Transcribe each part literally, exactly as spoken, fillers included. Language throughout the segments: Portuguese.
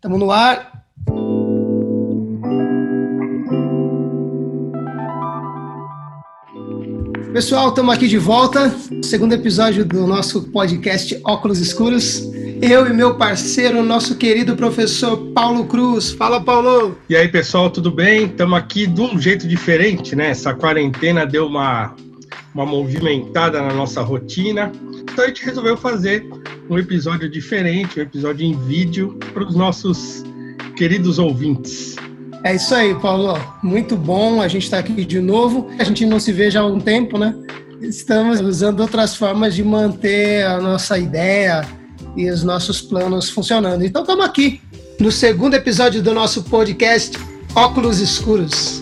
Estamos no ar. Pessoal, estamos aqui de volta. Segundo episódio do nosso podcast Óculos Escuros. Eu e meu parceiro, nosso querido professor Paulo Cruz. Fala, Paulo! E aí, pessoal, tudo bem? Estamos aqui de um jeito diferente, né? Essa quarentena deu uma, uma movimentada na nossa rotina. Então a gente resolveu fazer um episódio diferente, um episódio em vídeo para os nossos queridos ouvintes. É isso aí, Paulo. Muito bom a gente estar aqui de novo. A gente não se vê já há um tempo, né? Estamos usando outras formas de manter a nossa ideia e os nossos planos funcionando. Então estamos aqui no segundo episódio do nosso podcast Óculos Escuros.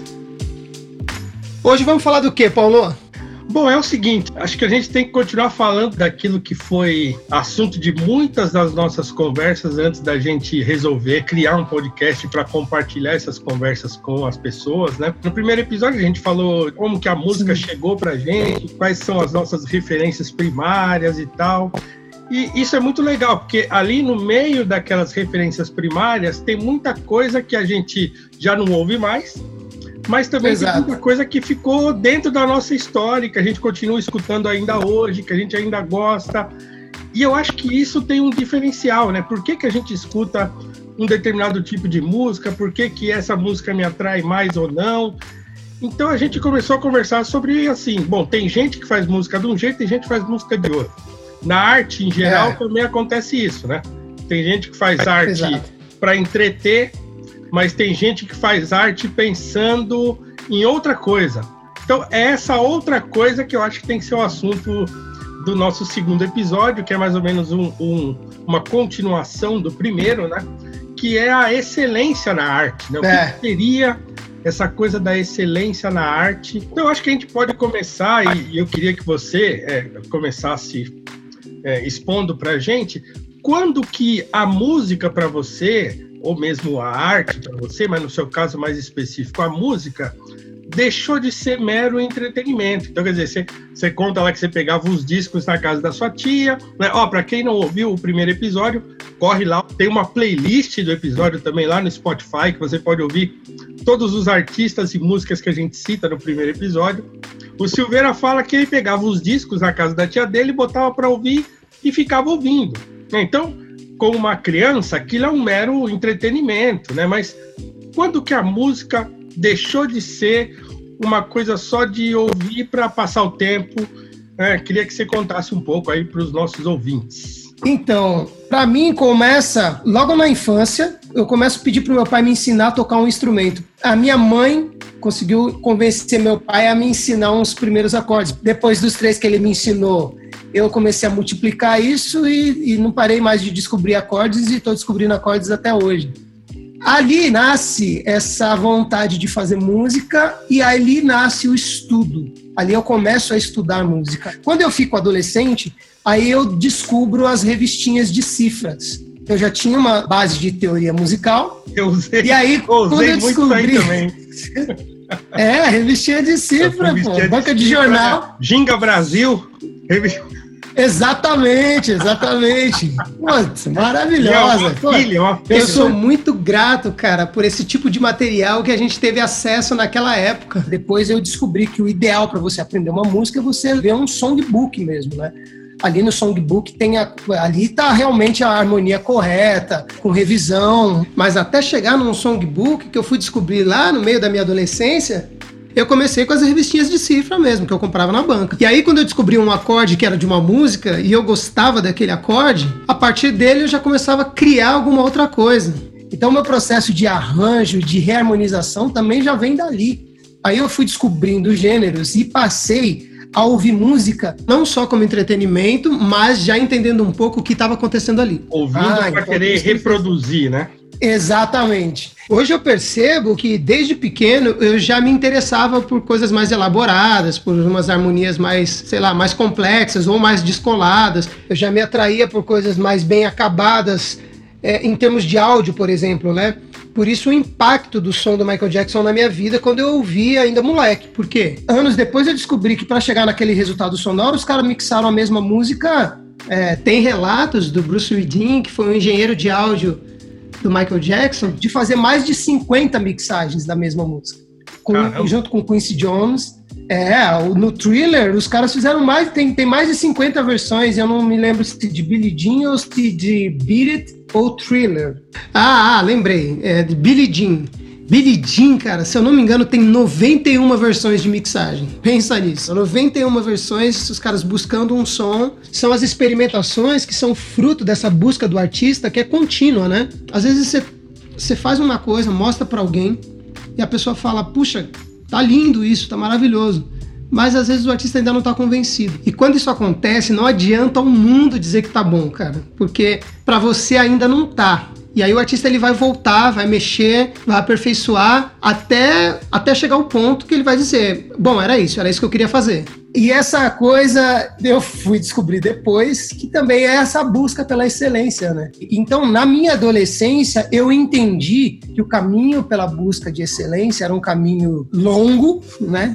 Hoje vamos falar do quê, Paulo? Bom, é o seguinte, acho que a gente tem que continuar falando daquilo que foi assunto de muitas das nossas conversas antes da gente resolver criar um podcast para compartilhar essas conversas com as pessoas, né? No primeiro episódio a gente falou como que a música Sim. chegou pra gente, quais são as nossas referências primárias e tal. E isso é muito legal, porque ali no meio daquelas referências primárias tem muita coisa que a gente já não ouve mais, mas também Exato. Tem muita coisa que ficou dentro da nossa história, que a gente continua escutando ainda hoje, que a gente ainda gosta. E eu acho que isso tem um diferencial, né? Por que que a gente escuta um determinado tipo de música? Por que que essa música me atrai mais ou não? Então a gente começou a conversar sobre, assim, bom, tem gente que faz música de um jeito, tem gente que faz música de outro. Na arte, em geral, é. também acontece isso, né? Tem gente que faz é, arte para entreter, mas tem gente que faz arte pensando em outra coisa. Então, é essa outra coisa que eu acho que tem que ser o assunto do nosso segundo episódio, que é mais ou menos um, um, uma continuação do primeiro, né? Que é a excelência na arte, né? O é. que seria essa coisa da excelência na arte. Então, eu acho que a gente pode começar, e, e eu queria que você é, começasse é, expondo para a gente, quando que a música para você, ou mesmo a arte para você, mas no seu caso mais específico, a música, deixou de ser mero entretenimento. Então, quer dizer, você, você conta lá que você pegava os discos na casa da sua tia, né? Ó, para quem não ouviu o primeiro episódio, corre lá, tem uma playlist do episódio também lá no Spotify, que você pode ouvir todos os artistas e músicas que a gente cita no primeiro episódio. O Silveira fala que ele pegava os discos na casa da tia dele, botava para ouvir e ficava ouvindo. Então, como uma criança, aquilo é um mero entretenimento, né? Mas quando que a música deixou de ser uma coisa só de ouvir para passar o tempo? Né? Queria que você contasse um pouco aí para os nossos ouvintes. Então, para mim começa logo na infância. Eu começo a pedir para o meu pai me ensinar a tocar um instrumento. A minha mãe conseguiu convencer meu pai a me ensinar uns primeiros acordes. Depois dos três que ele me ensinou, eu comecei a multiplicar isso e, e não parei mais de descobrir acordes e estou descobrindo acordes até hoje. Ali nasce essa vontade de fazer música e ali nasce o estudo. Ali eu começo a estudar música. Quando eu fico adolescente, aí eu descubro as revistinhas de cifras. Eu já tinha uma base de teoria musical. Eu usei, e aí, eu quando usei eu descobri... muito aí também. É, revistinha de cifra, revistinha pô, de banca de cifra, jornal. Ginga Brasil. Revi... Exatamente, exatamente. Putz, maravilhosa. É uma filha, uma filha. Eu sou muito grato, cara, por esse tipo de material que a gente teve acesso naquela época. Depois eu descobri que o ideal para você aprender uma música é você ver um songbook mesmo, né? Ali no songbook tem a, ali tá realmente a harmonia correta, com revisão, mas até chegar num songbook que eu fui descobrir lá no meio da minha adolescência, eu comecei com as revistinhas de cifra mesmo, que eu comprava na banca. E aí, quando eu descobri um acorde que era de uma música e eu gostava daquele acorde, a partir dele eu já começava a criar alguma outra coisa. Então, o meu processo de arranjo, de reharmonização também já vem dali. Aí eu fui descobrindo gêneros e passei a ouvir música, não só como entretenimento, mas já entendendo um pouco o que estava acontecendo ali. Ouvindo ah, para então querer reproduzir, né? Exatamente. Hoje eu percebo que desde pequeno eu já me interessava por coisas mais elaboradas, por umas harmonias mais, sei lá, mais complexas ou mais descoladas. Eu já me atraía por coisas mais bem acabadas, é, em termos de áudio, por exemplo, né? Por isso o impacto do som do Michael Jackson na minha vida quando eu ouvi ainda moleque. Por quê? Anos depois eu descobri que para chegar naquele resultado sonoro, os caras mixaram a mesma música. É, tem relatos do Bruce Weedin, que foi um engenheiro de áudio do Michael Jackson, de fazer mais de cinquenta mixagens da mesma música. Com, junto com Quincy Jones. É, no Thriller, os caras fizeram mais, tem, tem mais de cinquenta versões, eu não me lembro se de Billie Jean ou se de Beat It ou Thriller. Ah, ah lembrei, é de Billie Jean. Billie Jean, cara, se eu não me engano, tem noventa e uma versões de mixagem. Pensa nisso, noventa e uma versões, os caras buscando um som. São as experimentações que são fruto dessa busca do artista, que é contínua, né? Às vezes você, você faz uma coisa, mostra pra alguém, e a pessoa fala, puxa, tá lindo isso, tá maravilhoso. Mas às vezes o artista ainda não tá convencido. E quando isso acontece, não adianta o mundo dizer que tá bom, cara. Porque pra você ainda não tá. E aí o artista ele vai voltar, vai mexer, vai aperfeiçoar até, até chegar ao ponto que ele vai dizer, bom, era isso, era isso que eu queria fazer. E essa coisa eu fui descobrir depois, que também é essa busca pela excelência, né? Então, na minha adolescência, eu entendi que o caminho pela busca de excelência era um caminho longo, né?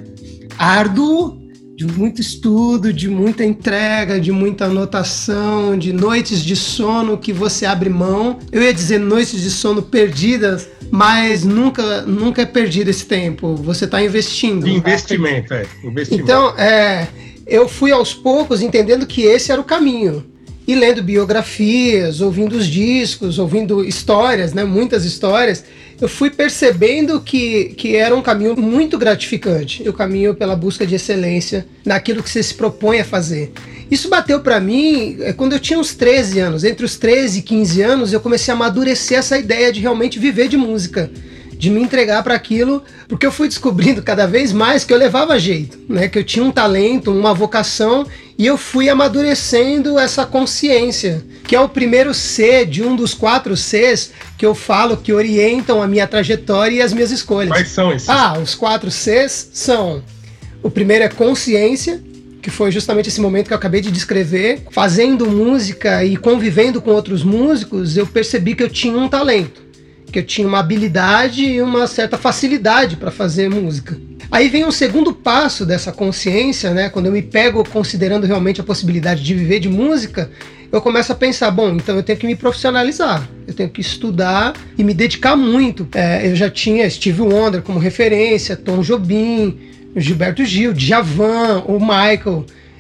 Árduo, de muito estudo, de muita entrega, de muita anotação, de noites de sono que você abre mão. Eu ia dizer noites de sono perdidas, mas nunca, nunca é perdido esse tempo. Você está investindo. De investimento, é. Investimento. Então, é, eu fui aos poucos entendendo que esse era o caminho. E lendo biografias, ouvindo os discos, ouvindo histórias, né, muitas histórias, eu fui percebendo que, que era um caminho muito gratificante, o caminho pela busca de excelência naquilo que você se propõe a fazer. Isso bateu para mim quando eu tinha uns treze anos. Entre os treze e quinze anos, eu comecei a amadurecer essa ideia de realmente viver de música, de me entregar para aquilo, porque eu fui descobrindo cada vez mais que eu levava jeito, né? Que eu tinha um talento, uma vocação, e eu fui amadurecendo essa consciência, que é o primeiro C de um dos quatro Cs que eu falo que orientam a minha trajetória e as minhas escolhas. Quais são esses? Ah, os quatro Cs são: o primeiro é consciência, que foi justamente esse momento que eu acabei de descrever. Fazendo música e convivendo com outros músicos, eu percebi que eu tinha um talento, que eu tinha uma habilidade e uma certa facilidade para fazer música. Aí vem um segundo passo dessa consciência, né? Quando eu me pego considerando realmente a possibilidade de viver de música, eu começo a pensar, bom, então eu tenho que me profissionalizar, eu tenho que estudar e me dedicar muito. É, eu já tinha Stevie Wonder como referência, Tom Jobim, Gilberto Gil, Djavan, o Michael,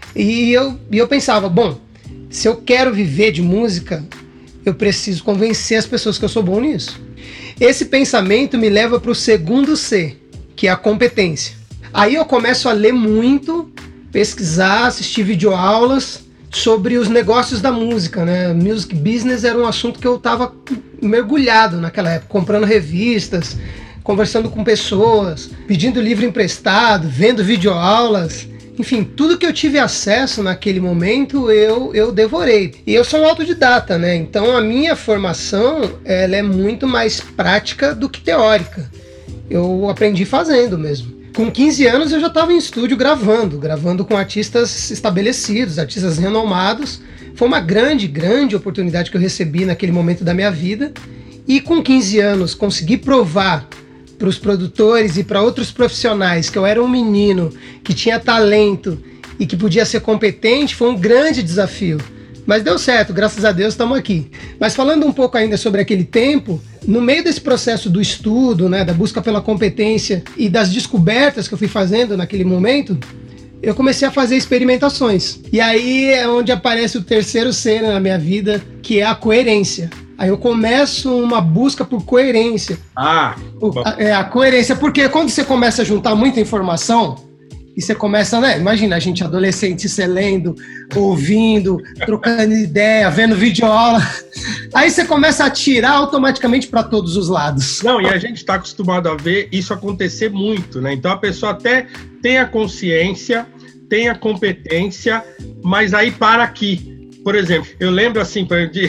e eu, e eu pensava, bom, se eu quero viver de música, eu preciso convencer as pessoas que eu sou bom nisso. Esse pensamento me leva para o segundo C, que é a competência. Aí eu começo a ler muito, pesquisar, assistir videoaulas sobre os negócios da música, né? Music business era um assunto que eu estava mergulhado naquela época, comprando revistas, conversando com pessoas, pedindo livro emprestado, vendo videoaulas. Enfim, tudo que eu tive acesso naquele momento, eu, eu devorei. E eu sou um autodidata, né? Então a minha formação, ela é muito mais prática do que teórica. Eu aprendi fazendo mesmo. Com quinze anos eu já estava em estúdio gravando, gravando com artistas estabelecidos, artistas renomados. Foi uma grande, grande oportunidade que eu recebi naquele momento da minha vida. E com quinze anos consegui provar para os produtores e para outros profissionais que eu era um menino que tinha talento e que podia ser competente, foi um grande desafio. Mas deu certo, graças a Deus estamos aqui. Mas falando um pouco ainda sobre aquele tempo, no meio desse processo do estudo, né, da busca pela competência e das descobertas que eu fui fazendo naquele momento, eu comecei a fazer experimentações. E aí é onde aparece o terceiro C na minha vida, que é a coerência. Aí eu começo uma busca por coerência. Ah, o, a, é a coerência, porque quando você começa a juntar muita informação, e você começa, né? Imagina a gente adolescente, você lendo, ouvindo, trocando ideia, vendo videoaula. Aí você começa a tirar automaticamente para todos os lados. Não, e a gente está acostumado a ver isso acontecer muito, né? Então a pessoa até tem a consciência, tem a competência, mas aí para aqui. Por exemplo, eu lembro assim, de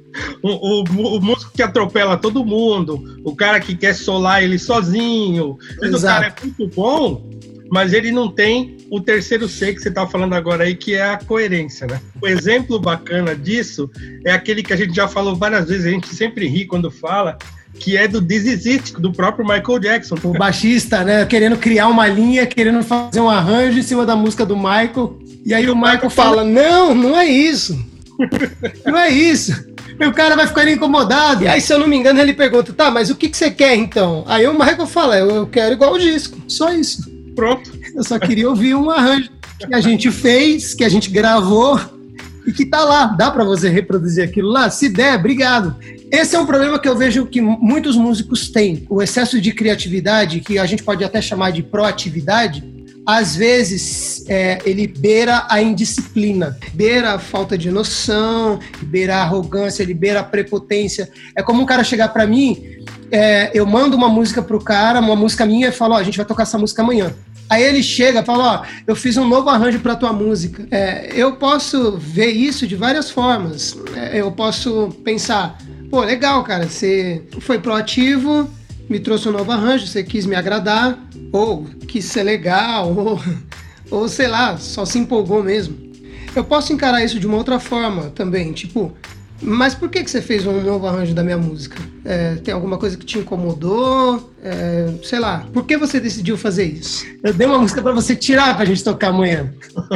o, o, o músico que atropela todo mundo, o cara que quer solar ele sozinho. O cara é muito bom, mas ele não tem o terceiro C que você está falando agora aí, que é a coerência, né? O exemplo bacana disso é aquele que a gente já falou várias vezes, a gente sempre ri quando fala, que é do This Is It, do próprio Michael Jackson. O baixista, né? Querendo criar uma linha, querendo fazer um arranjo em cima da música do Michael. E aí e o, o Michael, Michael fala, fala, não, não é isso. Não é isso. E o cara vai ficando incomodado. E aí, se eu não me engano, ele pergunta, tá, mas o que, que você quer então? Aí o Michael fala, eu, eu quero igual o disco. Só isso. Pronto. Eu só queria ouvir um arranjo que a gente fez, que a gente gravou e que tá lá. Dá pra você reproduzir aquilo lá? Se der, obrigado. Esse é um problema que eu vejo que muitos músicos têm. O excesso de criatividade, que a gente pode até chamar de proatividade, às vezes é, ele beira a indisciplina, beira a falta de noção, beira a arrogância, ele beira a prepotência. É como um cara chegar pra mim, é, eu mando uma música pro cara, uma música minha, e falo, ó, a gente vai tocar essa música amanhã. Aí ele chega e fala, ó, eu fiz um novo arranjo pra tua música. É, eu posso ver isso de várias formas. É, eu posso pensar, pô, legal, cara, você foi proativo, me trouxe um novo arranjo, você quis me agradar, ou quis ser legal, ou, ou sei lá, só se empolgou mesmo. Eu posso encarar isso de uma outra forma também, tipo, mas por que, que você fez um novo arranjo da minha música? É, tem alguma coisa que te incomodou? É, sei lá, por que você decidiu fazer isso? Eu dei uma música pra você tirar pra gente tocar amanhã.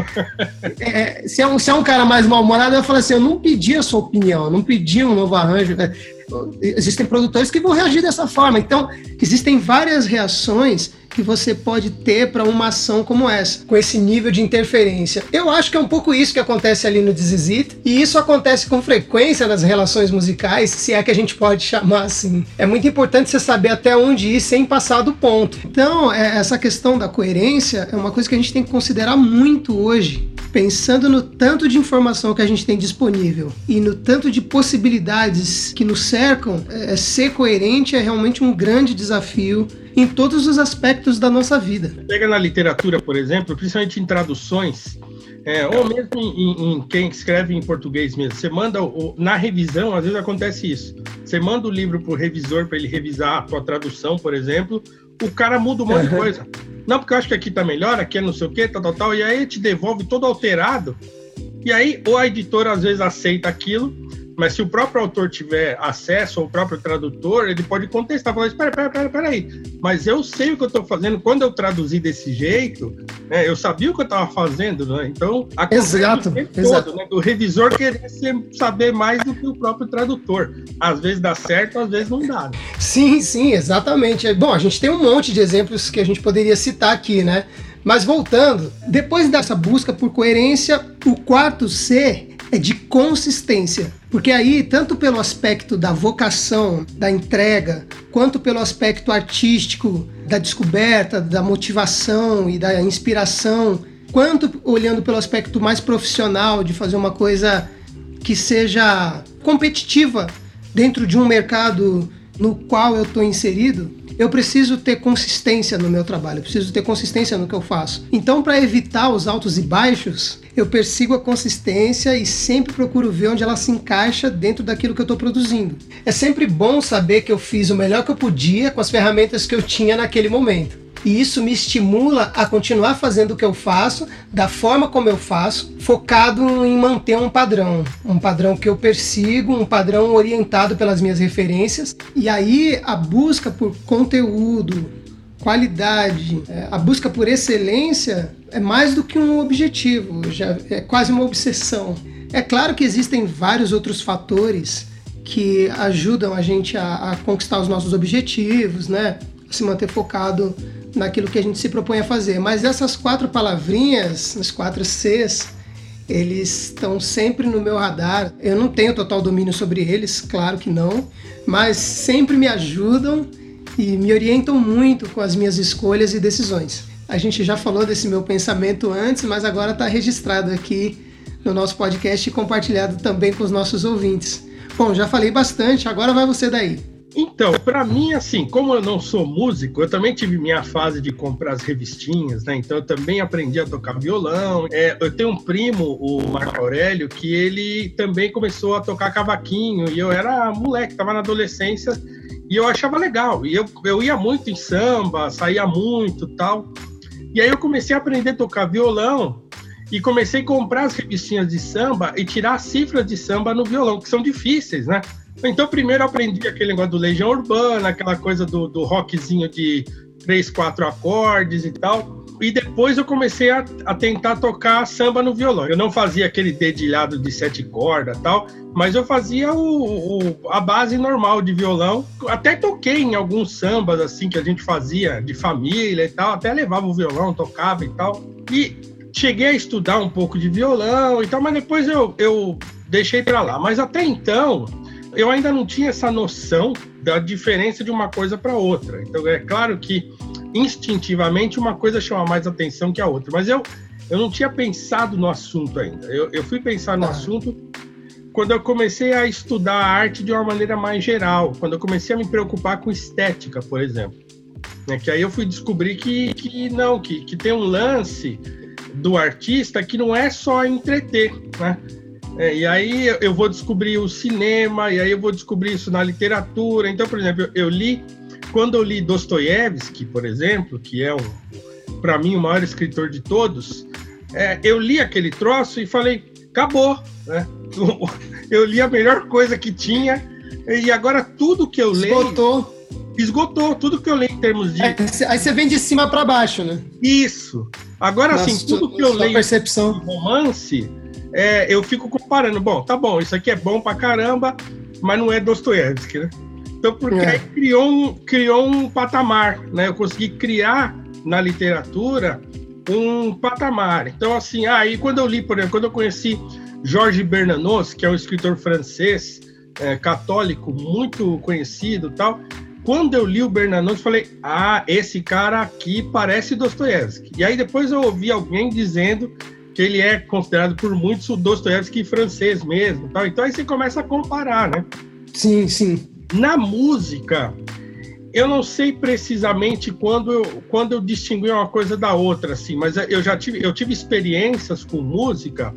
É, se, é um, se é um cara mais mal-humorado, eu falo assim, eu não pedi a sua opinião, eu não pedi um novo arranjo. Existem produtores que vão reagir dessa forma. Então, existem várias reações que você pode ter para uma ação como essa, com esse nível de interferência. Eu acho que é um pouco isso que acontece ali no This Is It, e isso acontece com frequência nas relações musicais, se é que a gente pode chamar assim. É muito importante você saber até onde ir sem passar do ponto. Então, essa questão da coerência é uma coisa que a gente tem que considerar muito hoje, pensando no tanto de informação que a gente tem disponível e no tanto de possibilidades que nos cercam. É, ser coerente é realmente um grande desafio em todos os aspectos da nossa vida. Pega na literatura, por exemplo, principalmente em traduções, é, ou mesmo em, em quem escreve em português mesmo. Você manda, o, na revisão, às vezes acontece isso. Você manda o livro para o revisor para ele revisar a tua tradução, por exemplo, o cara muda um monte uhum. de coisa. Não, porque eu acho que aqui tá melhor, aqui é não sei o quê, tal, tal, tal, e aí ele te devolve todo alterado, e aí ou a editora às vezes aceita aquilo, mas se o próprio autor tiver acesso, ou o próprio tradutor, ele pode contestar, falar, espera, espera, espera, espera aí, mas eu sei o que eu estou fazendo, quando eu traduzi desse jeito, né, eu sabia o que eu estava fazendo, né? Então, a exato, todo, exato. Né, do revisor querer saber mais do que o próprio tradutor. Às vezes dá certo, às vezes não dá. Né? Sim, sim, exatamente. Bom, a gente tem um monte de exemplos que a gente poderia citar aqui, né? Mas voltando, depois dessa busca por coerência, o quarto C é de consistência. Porque aí, tanto pelo aspecto da vocação, da entrega, quanto pelo aspecto artístico, da descoberta, da motivação e da inspiração, quanto olhando pelo aspecto mais profissional, de fazer uma coisa que seja competitiva dentro de um mercado no qual eu estou inserido, eu preciso ter consistência no meu trabalho, eu preciso ter consistência no que eu faço. Então, para evitar os altos e baixos, eu persigo a consistência e sempre procuro ver onde ela se encaixa dentro daquilo que eu estou produzindo. É sempre bom saber que eu fiz o melhor que eu podia com as ferramentas que eu tinha naquele momento. E isso me estimula a continuar fazendo o que eu faço, da forma como eu faço, focado em manter um padrão. Um padrão que eu persigo, um padrão orientado pelas minhas referências. E aí a busca por conteúdo, qualidade, a busca por excelência é mais do que um objetivo, já é quase uma obsessão. É claro que existem vários outros fatores que ajudam a gente a, a conquistar os nossos objetivos, né? Se manter focado naquilo que a gente se propõe a fazer. Mas essas quatro palavrinhas, os quatro Cs, eles estão sempre no meu radar. Eu não tenho total domínio sobre eles, claro que não, mas sempre me ajudam e me orientam muito com as minhas escolhas e decisões. A gente já falou desse meu pensamento antes, mas agora está registrado aqui no nosso podcast e compartilhado também com os nossos ouvintes. Bom, já falei bastante, agora vai você daí. Então, para mim, assim, como eu não sou músico, eu também tive minha fase de comprar as revistinhas, né? Então, eu também aprendi a tocar violão. É, eu tenho um primo, o Marco Aurélio, que ele também começou a tocar cavaquinho, e eu era moleque, estava na adolescência, e eu achava legal. E eu, eu ia muito em samba, saía muito e tal. E aí eu comecei a aprender a tocar violão, e comecei a comprar as revistinhas de samba e tirar as cifras de samba no violão, que são difíceis, né? Então, primeiro eu aprendi aquele negócio do Legião Urbana, aquela coisa do, do rockzinho de três, quatro acordes e tal. e depois eu comecei a, a tentar tocar samba no violão. Eu não fazia aquele dedilhado de sete cordas e tal, mas eu fazia o, o, a base normal de violão. Até toquei em alguns sambas assim que a gente fazia de família e tal, até levava o violão, tocava e tal. E cheguei a estudar um pouco de violão e tal, mas depois eu, eu deixei para lá. Mas até então, eu ainda não tinha essa noção da diferença de uma coisa para outra. Então, é claro que, instintivamente, uma coisa chama mais atenção que a outra. Mas eu, eu não tinha pensado no assunto ainda. Eu, eu fui pensar no ah. assunto quando eu comecei a estudar a arte de uma maneira mais geral, quando eu comecei a me preocupar com estética, por exemplo. É que aí eu fui descobrir que, que não, que, que tem um lance do artista que não é só entreter, né? É, e aí eu vou descobrir o cinema, e aí eu vou descobrir isso na literatura. Então, por exemplo, eu, eu li, quando eu li Dostoiévski, por exemplo, que é, um, para mim, o maior escritor de todos, é, eu li aquele troço e falei, acabou, né? Eu li a melhor coisa que tinha, e agora tudo que eu leio... Esgotou. Esgotou, tudo que eu leio em termos de... É, aí você vem de cima para baixo, né? Isso. Agora, Nossa, assim, tudo que eu leio percepção. em romance... É, eu fico comparando, bom, tá bom, isso aqui é bom pra caramba, mas não é Dostoiévski, né? Então, porque é. aí criou um, criou um patamar, né? Eu consegui criar na literatura um patamar. Então, assim, aí ah, quando eu li, por exemplo, quando eu conheci Georges Bernanos, que é um escritor francês, é, católico, muito conhecido e tal, quando eu li o Bernanos, eu falei, ah, esse cara aqui parece Dostoiévski. E aí depois eu ouvi alguém dizendo que ele é considerado por muitos o Dostoiévski francês mesmo. Tal. Então aí você começa a comparar, né? Sim, sim. Na música, eu não sei precisamente quando eu, quando eu distingui uma coisa da outra, assim, mas eu já tive, eu tive experiências com música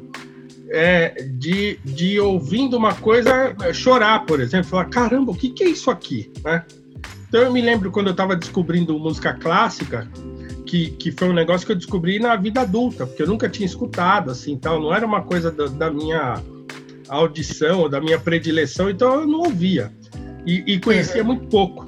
é, de, de ouvindo uma coisa, chorar, por exemplo, falar, caramba, o que, que é isso aqui? Né? Então eu me lembro quando eu estava descobrindo música clássica, Que, que foi um negócio que eu descobri na vida adulta, porque eu nunca tinha escutado, assim, tal, não era uma coisa da, da minha audição, ou da minha predileção, então eu não ouvia, e, e conhecia uhum. muito pouco.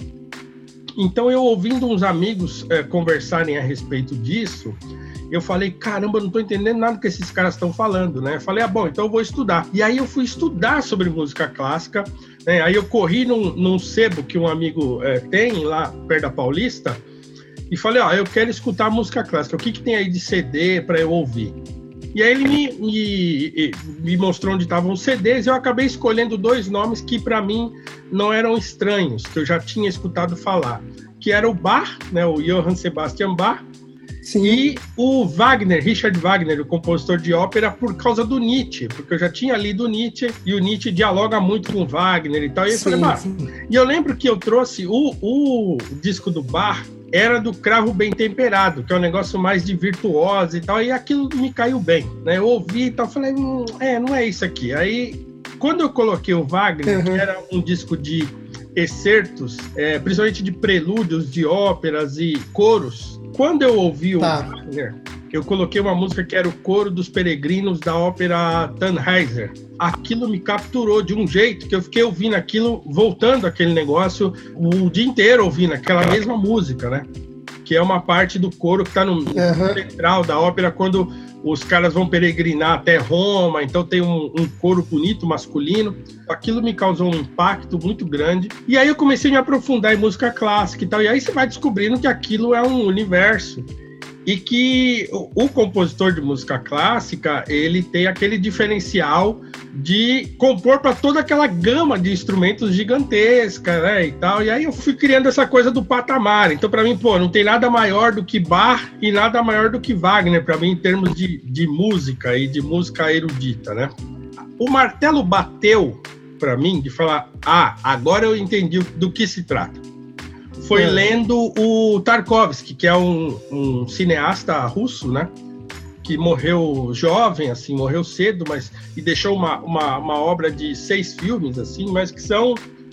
Então eu ouvindo uns amigos é, conversarem a respeito disso, eu falei, caramba, eu não estou entendendo nada que esses caras estão falando, né? Eu falei, ah, bom, então eu vou estudar. E aí eu fui estudar sobre música clássica, né? Aí eu corri num, num sebo que um amigo é, tem lá perto da Paulista, e falei, ó, eu quero escutar música clássica, o que, que tem aí de C D para eu ouvir? E aí ele me, me, me mostrou onde estavam os C Ds, e eu acabei escolhendo dois nomes que para mim não eram estranhos, que eu já tinha escutado falar, que era o Bach, né, o Johann Sebastian Bach, Sim. e o Wagner, Richard Wagner, o compositor de ópera, por causa do Nietzsche, porque eu já tinha lido Nietzsche, e o Nietzsche dialoga muito com Wagner e tal, e eu falei, bah, e eu lembro que eu trouxe o, o disco do Bach, era do Cravo Bem Temperado, que é um negócio mais de virtuosa e tal, e aquilo me caiu bem, né? Eu ouvi e tal, falei, hum, é, não é isso aqui. Aí, quando eu coloquei o Wagner, uhum. que era um disco de excertos, é, principalmente de prelúdios, de óperas e coros, quando eu ouvi o tá. Wagner, eu coloquei uma música que era o Coro dos Peregrinos da ópera Tannhäuser. Aquilo me capturou de um jeito que eu fiquei ouvindo aquilo, voltando aquele negócio o dia inteiro ouvindo aquela mesma música, né? Que é uma parte do coro que está no uhum. central da ópera, quando os caras vão peregrinar até Roma, então tem um, um coro bonito, masculino. Aquilo me causou um impacto muito grande. E aí eu comecei a me aprofundar em música clássica e tal, e aí você vai descobrindo que aquilo é um universo. E que o, o compositor de música clássica, ele tem aquele diferencial de compor para toda aquela gama de instrumentos gigantesca, né, e tal. E aí eu fui criando essa coisa do patamar. Então, para mim, pô, não tem nada maior do que Bach e nada maior do que Wagner, para mim, em termos de, de música e de música erudita, né? O martelo bateu para mim de falar, ah, agora eu entendi do que se trata. Foi é. lendo o Tarkovsky, que é um, um cineasta russo, né? Que morreu jovem, assim, morreu cedo, mas e deixou uma, uma, uma obra de seis filmes, assim, mas que são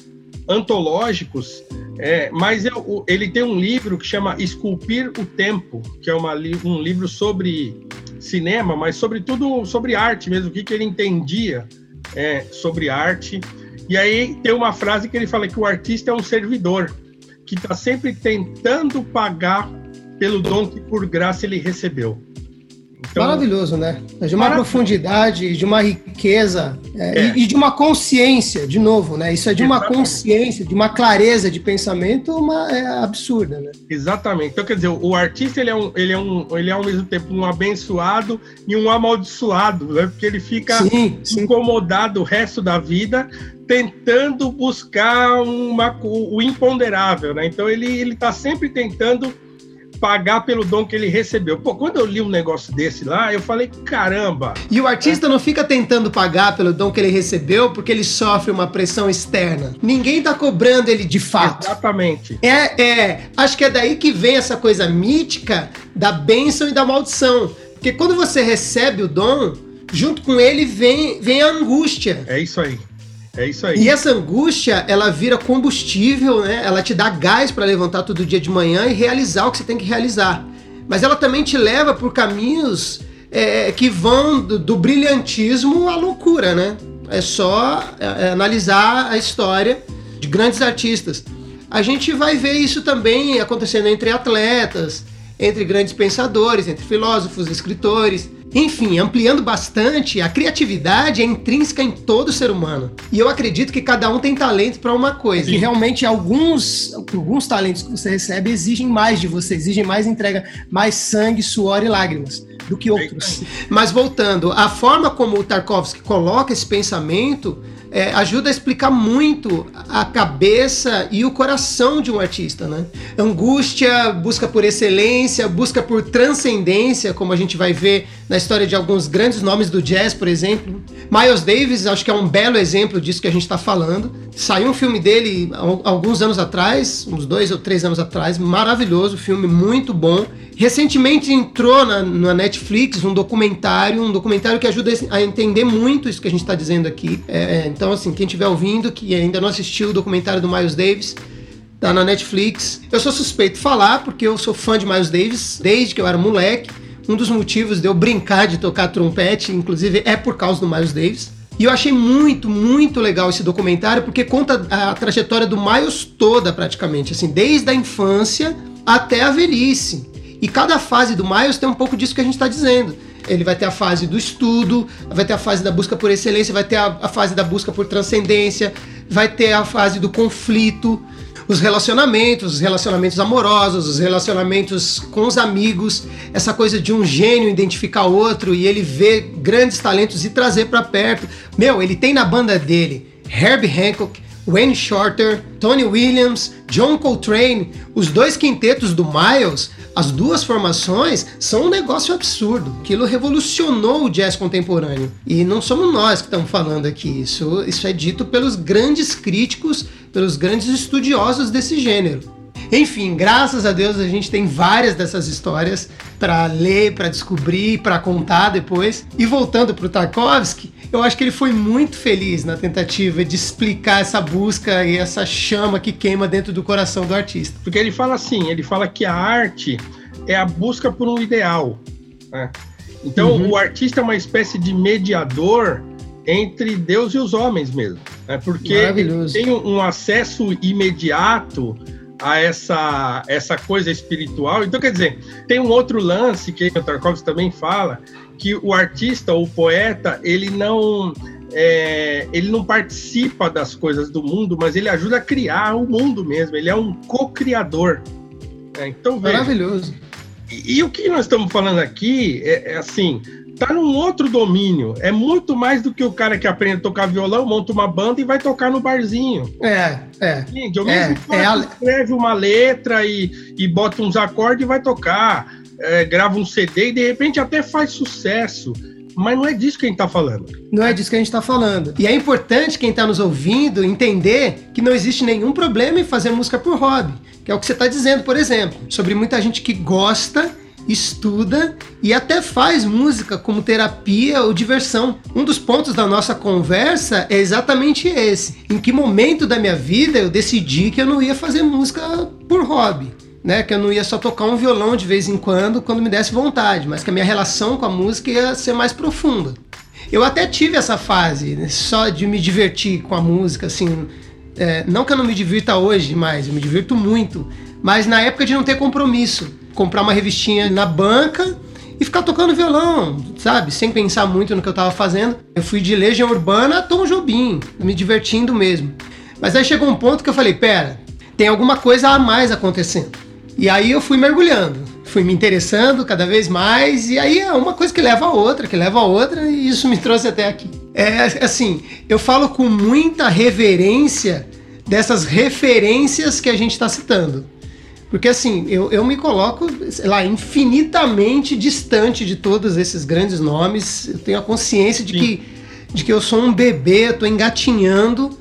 antológicos. É, mas eu, ele tem um livro que chama Esculpir o Tempo, que é uma, um livro sobre cinema, mas sobretudo sobre arte mesmo, o que, que ele entendia é, sobre arte. E aí tem uma frase que ele fala que o artista é um servidor, que está sempre tentando pagar pelo dom que por graça ele recebeu. Então, maravilhoso, né? De uma profundidade, de uma riqueza é, é. E, e de uma consciência, de novo, né? Isso é de uma Exatamente. consciência, de uma clareza de pensamento uma, é, absurda, né? Exatamente. Então, quer dizer, o artista ele é, um, ele, é um, ele é ao mesmo tempo um abençoado e um amaldiçoado, né? Porque ele fica sim, sim. incomodado o resto da vida tentando buscar uma, o, o imponderável, né? Então, ele ele está sempre tentando pagar pelo dom que ele recebeu. Pô, quando eu li um negócio desse lá, eu falei, caramba! E o artista é. não fica tentando pagar pelo dom que ele recebeu porque ele sofre uma pressão externa. Ninguém tá cobrando ele de fato. Exatamente. É, é, acho que é daí que vem essa coisa mítica da bênção e da maldição. Porque quando você recebe o dom, junto com ele vem, vem a angústia. É isso aí. É isso aí. E essa angústia, ela vira combustível, né? Ela te dá gás para levantar todo dia de manhã e realizar o que você tem que realizar. Mas ela também te leva por caminhos é, que vão do, do brilhantismo à loucura, né? É só é, analisar a história de grandes artistas. A gente vai ver isso também acontecendo entre atletas, entre grandes pensadores, entre filósofos, escritores. Enfim, ampliando bastante, a criatividade é intrínseca em todo ser humano. E eu acredito que cada um tem talento para uma coisa. Sim. E realmente alguns, alguns talentos que você recebe exigem mais de você, exigem mais entrega, mais sangue, suor e lágrimas do que outros. Mas voltando, a forma como o Tarkovsky coloca esse pensamento é, ajuda a explicar muito a cabeça e o coração de um artista, né? Angústia, busca por excelência, busca por transcendência, como a gente vai ver na história de alguns grandes nomes do jazz, por exemplo. Miles Davis, acho que é um belo exemplo disso que a gente está falando. Saiu um filme dele há alguns anos atrás, uns dois ou três anos atrás, maravilhoso, filme muito bom. Recentemente entrou na, na Netflix um documentário, um documentário que ajuda a entender muito isso que a gente está dizendo aqui. É, então, assim, quem estiver ouvindo, que ainda não assistiu o documentário do Miles Davis, tá na Netflix. Eu sou suspeito de falar, porque eu sou fã de Miles Davis desde que eu era moleque. Um dos motivos de eu brincar de tocar trompete, inclusive, é por causa do Miles Davis. E eu achei muito, muito legal esse documentário, porque conta a trajetória do Miles toda, praticamente, assim, desde a infância até a velhice. E cada fase do Miles tem um pouco disso que a gente está dizendo. Ele vai ter a fase do estudo, vai ter a fase da busca por excelência, vai ter a, a fase da busca por transcendência, vai ter a fase do conflito, os relacionamentos, os relacionamentos amorosos, os relacionamentos com os amigos, essa coisa de um gênio identificar outro e ele ver grandes talentos e trazer para perto. Meu, ele tem na banda dele Herbie Hancock, Wayne Shorter, Tony Williams, John Coltrane, os dois quintetos do Miles. As duas formações são um negócio absurdo. Aquilo revolucionou o jazz contemporâneo. E não somos nós que estamos falando aqui. Isso, isso é dito pelos grandes críticos, pelos grandes estudiosos desse gênero. Enfim, graças a Deus a gente tem várias dessas histórias para ler, para descobrir, para contar depois. E voltando para o Tarkovsky, eu acho que ele foi muito feliz na tentativa de explicar essa busca e essa chama que queima dentro do coração do artista. Porque ele fala assim, ele fala que a arte é a busca por um ideal, né? Então, uhum. o artista é uma espécie de mediador entre Deus e os homens mesmo, né? Porque ele tem um acesso imediato a essa, essa coisa espiritual. Então, quer dizer, tem um outro lance que o Tarkovsky também fala, que o artista, o poeta, ele não, é, ele não participa das coisas do mundo, mas ele ajuda a criar o mundo mesmo, ele é um co-criador. É, então, veja, maravilhoso. E, e o que nós estamos falando aqui é, é assim, tá num outro domínio, é muito mais do que o cara que aprende a tocar violão, monta uma banda e vai tocar no barzinho. É, é. Gente, alguém é, é a... escreve uma letra e, e bota uns acordes e vai tocar, é, grava um C D e de repente até faz sucesso. Mas não é disso que a gente está falando. Não é disso que a gente está falando. E é importante quem está nos ouvindo entender que não existe nenhum problema em fazer música por hobby, que é o que você está dizendo, por exemplo, sobre muita gente que gosta, estuda e até faz música como terapia ou diversão. Um dos pontos da nossa conversa é exatamente esse. Em que momento da minha vida eu decidi que eu não ia fazer música por hobby, né? Que eu não ia só tocar um violão de vez em quando, quando me desse vontade, mas que a minha relação com a música ia ser mais profunda. Eu até tive essa fase, né, só de me divertir com a música, assim, é, não que eu não me divirta hoje mais, eu me divirto muito, mas na época de não ter compromisso. comprar uma revistinha na banca e ficar tocando violão, sabe? Sem pensar muito no que eu tava fazendo. Eu fui de Legião Urbana a Tom Jobim, me divertindo mesmo. Mas aí chegou um ponto que eu falei, pera, tem alguma coisa a mais acontecendo. E aí eu fui mergulhando, fui me interessando cada vez mais, e aí é uma coisa que leva a outra, que leva a outra, e isso me trouxe até aqui. É assim, eu falo com muita reverência dessas referências que a gente está citando. Porque assim, eu, eu me coloco, sei lá, infinitamente distante de todos esses grandes nomes. Eu tenho a consciência de que, de que eu sou um bebê, eu estou engatinhando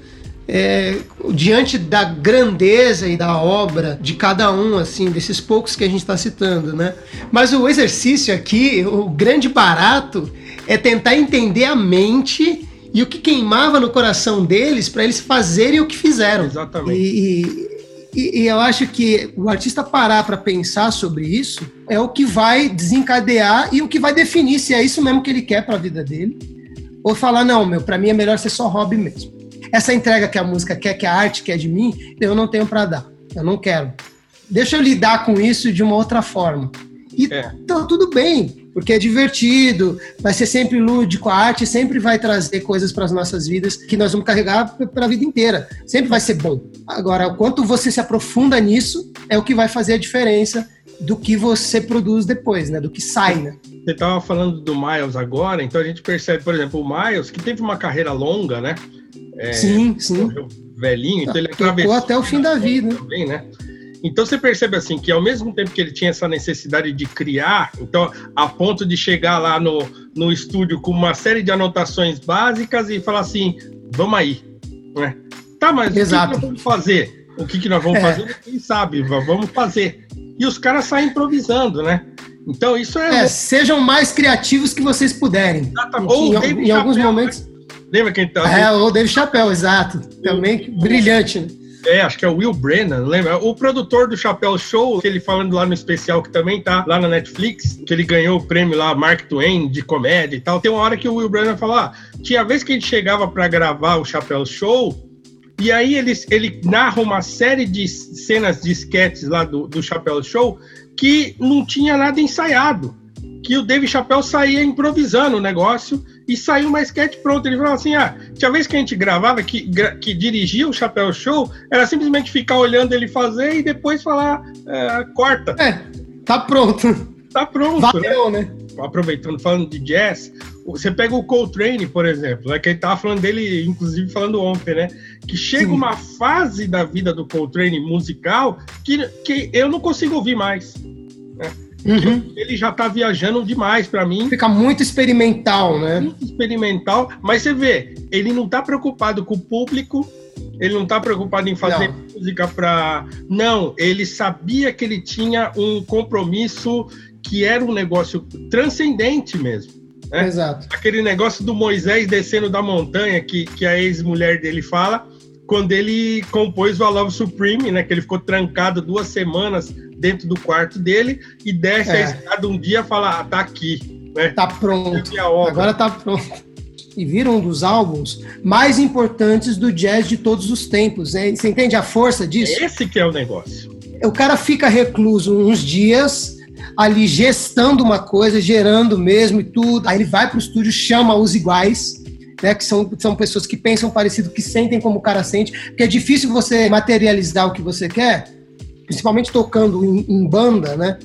é, diante da grandeza e da obra de cada um, assim, desses poucos que a gente está citando, né? Mas o exercício aqui, o grande barato, é tentar entender a mente e o que queimava no coração deles para eles fazerem o que fizeram. Exatamente. E... E, e eu acho que o artista parar para pensar sobre isso é o que vai desencadear e o que vai definir se é isso mesmo que ele quer para a vida dele, ou falar, não, meu, para mim é melhor ser só hobby mesmo. Essa entrega que a música quer, que a arte quer de mim, eu não tenho para dar, eu não quero. Deixa eu lidar com isso de uma outra forma. E é. Então tudo bem, porque é divertido, vai ser sempre lúdico, a arte sempre vai trazer coisas para as nossas vidas que nós vamos carregar para a vida inteira, sempre vai ser bom. Agora, o quanto você se aprofunda nisso é o que vai fazer a diferença do que você produz depois, né? Do que sai, né? Você estava falando do Miles agora, então a gente percebe, por exemplo, o Miles, que teve uma carreira longa, né? É, sim, sim. Velhinho, então ele atravessou até o fim da vida. Também, né? Então você percebe assim que ao mesmo tempo que ele tinha essa necessidade de criar, então a ponto de chegar lá no, no estúdio com uma série de anotações básicas e falar assim, vamos aí, né? Tá, mas Exato. o que, que nós vamos fazer? O que, que nós vamos é. fazer? Quem sabe, vamos fazer. E os caras saem improvisando, né? Então isso é... é sejam mais criativos que vocês puderem. Exatamente. Ou em, em, em alguns momentos... Né? Lembra quem tá... É, o Dave Chappelle, exato. Também o... brilhante, né? É, acho que é o Will Brennan, lembra? O produtor do Chappelle Show, que ele falando lá no especial, que também tá lá na Netflix, que ele ganhou o prêmio lá, Mark Twain, de comédia e tal. Tem uma hora que o Will Brennan falou, ah, tinha vez que a gente chegava pra gravar o Chappelle Show, e aí ele, ele narra uma série de cenas de sketches lá do, do Chappelle Show que não tinha nada ensaiado. Que o Dave Chappelle saía improvisando o negócio e saiu uma sketch pronta. Ele falou assim, ah, tinha vez que a gente gravava, que, que dirigia o Chappelle Show, era simplesmente ficar olhando ele fazer e depois falar, é, corta. É, tá pronto. Tá pronto. Valeu, né? né? Aproveitando, falando de jazz, você pega o Coltrane, por exemplo, né, que ele tava falando dele, inclusive falando ontem, né? Que chega Sim. uma fase da vida do Coltrane musical que, que eu não consigo ouvir mais, né? Uhum. Ele já tá viajando demais pra mim. Fica muito experimental, né? Muito experimental, mas você vê, ele não tá preocupado com o público, ele não tá preocupado em fazer não. música pra... Não, ele sabia que ele tinha um compromisso que era um negócio transcendente mesmo. Né? Exato. Aquele negócio do Moisés descendo da montanha, que, que a ex-mulher dele fala, quando ele compôs o A Love Supreme, né? Que ele ficou trancado duas semanas dentro do quarto dele e desce é. a escada um dia e fala, ah, tá aqui. Né? Tá pronto. Agora tá pronto. E vira um dos álbuns mais importantes do jazz de todos os tempos. Né? Você entende a força disso? Esse que é o negócio. O cara fica recluso uns dias, ali gestando uma coisa, gerando mesmo e tudo. Aí ele vai pro estúdio, chama os iguais, né, que são, são pessoas que pensam parecido, que sentem como o cara sente, porque é difícil você materializar o que você quer, principalmente tocando em, em banda, né?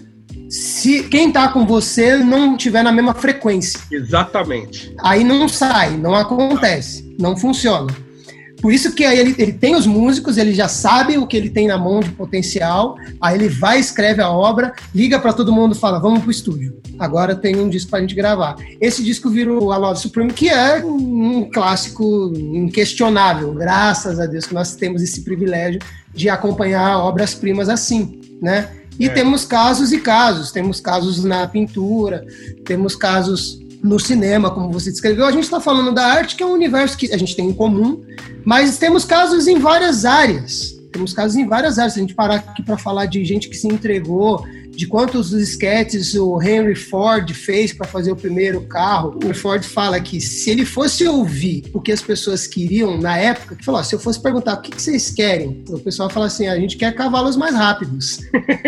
Se quem tá com você não tiver na mesma frequência. Exatamente. Aí não sai, não acontece, não funciona. Por isso que aí ele, ele tem os músicos, ele já sabe o que ele tem na mão de potencial, aí ele vai, escreve a obra, liga para todo mundo e fala, vamos pro estúdio. Agora tem um disco pra gente gravar. Esse disco virou o A Love Supreme, que é um clássico inquestionável, graças a Deus que nós temos esse privilégio de acompanhar obras-primas assim, né? E é. temos casos e casos, temos casos na pintura, temos casos no cinema, como você descreveu. A gente está falando da arte, que é um universo que a gente tem em comum, mas temos casos em várias áreas. Temos casos em várias áreas. Se a gente parar aqui para falar de gente que se entregou, de quantos esquetes o Henry Ford fez para fazer o primeiro carro. O Ford fala que se ele fosse ouvir o que as pessoas queriam na época, que falou, ó, se eu fosse perguntar o que, que vocês querem, o pessoal fala assim, a gente quer cavalos mais rápidos.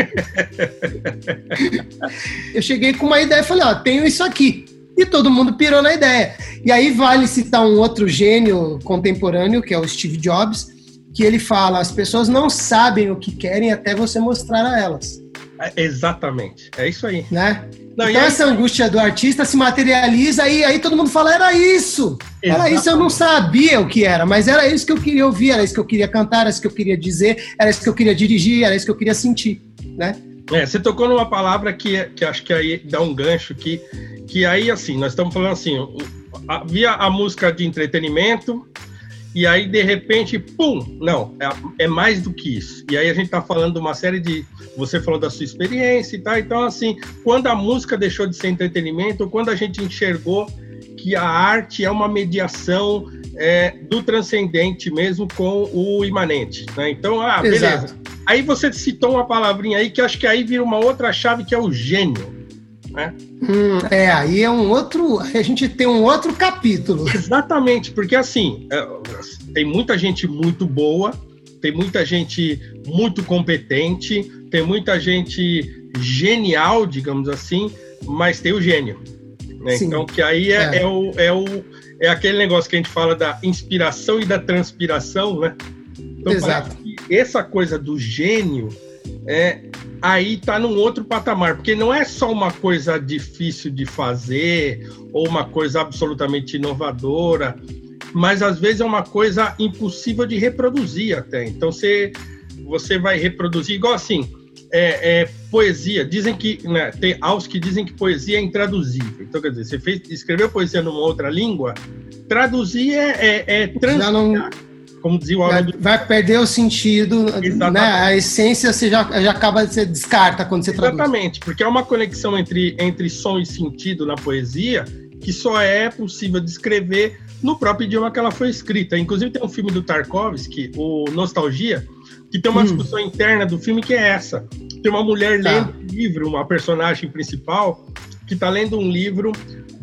Eu cheguei com uma ideia e falei, ó, tenho isso aqui. E todo mundo pirou na ideia. E aí vale citar um outro gênio contemporâneo, que é o Steve Jobs, que ele fala, as pessoas não sabem o que querem até você mostrar a elas. É, exatamente, é isso aí. Né? Não, então aí... essa angústia do artista se materializa e aí todo mundo fala, era isso! Exatamente. Era isso, eu não sabia o que era, mas era isso que eu queria ouvir, era isso que eu queria cantar, era isso que eu queria dizer, era isso que eu queria dirigir, era isso que eu queria sentir, né? É, você tocou numa palavra que, que acho que aí dá um gancho, que, que aí, assim, nós estamos falando assim, havia a música de entretenimento, e aí, de repente, pum, não, é, é mais do que isso. E aí a gente está falando de uma série de... Você falou da sua experiência e tal, então, assim, quando a música deixou de ser entretenimento, quando a gente enxergou que a arte é uma mediação é, do transcendente mesmo com o imanente, né? Então, ah, beleza. Exato. Aí você citou uma palavrinha aí que acho que aí vira uma outra chave, que é o gênio, né? Hum, é, aí é um outro... A gente tem um outro capítulo. Exatamente, porque assim, é, tem muita gente muito boa, tem muita gente muito competente, tem muita gente genial, digamos assim, mas tem o gênio, né? Então, que aí é, é. É, o, é, o, é aquele negócio que a gente fala da inspiração e da transpiração, né? Então, exato. Que essa coisa do gênio é, aí tá num outro patamar, porque não é só uma coisa difícil de fazer ou uma coisa absolutamente inovadora, mas às vezes é uma coisa impossível de reproduzir até. Então você, você vai reproduzir igual assim, é, é, poesia, dizem que, né, tem aos que dizem que poesia é intraduzível. Então, quer dizer, você fez, escreveu poesia numa outra língua, traduzir é, é, é transpirar. Como dizia o vai, vai perder o sentido, né? A essência você já, já acaba, você descarta quando você Exatamente, traduz. Exatamente, porque é uma conexão entre, entre som e sentido na poesia que só é possível descrever no próprio idioma que ela foi escrita. Inclusive tem um filme do Tarkovsky, o Nostalgia, que tem uma hum. discussão interna do filme que é essa. Tem uma mulher tá. lendo um livro, uma personagem principal, que está lendo um livro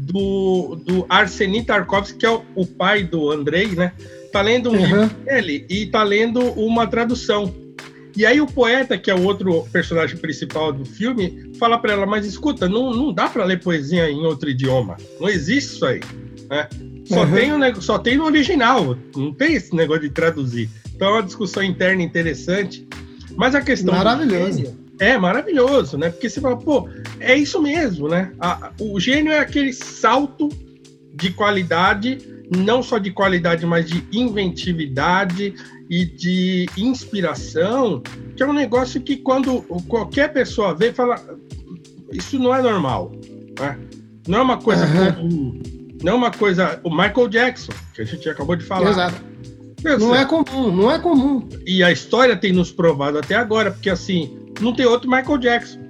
do, do Arseny Tarkovsky, que é o, o pai do Andrei, né? Tá lendo um uhum. livro dele e tá lendo uma tradução. E aí o poeta, que é o outro personagem principal do filme, fala para ela, mas escuta, não, não dá para ler poesia em outro idioma. Não existe isso aí, né? Só, uhum. tem o, só tem no original, não tem esse negócio de traduzir. Então é uma discussão interna interessante. Mas a questão... Maravilhoso. Gênio, é maravilhoso, né? Porque você fala, pô, é isso mesmo, né? A, o gênio é aquele salto de qualidade, não só de qualidade, mas de inventividade e de inspiração, que é um negócio que quando qualquer pessoa vê, fala, isso não é normal, né? Não é uma coisa uhum. comum, não é uma coisa... O Michael Jackson, que a gente acabou de falar. Exato. Não é comum, não é comum. E a história tem nos provado até agora, porque assim, não tem outro Michael Jackson.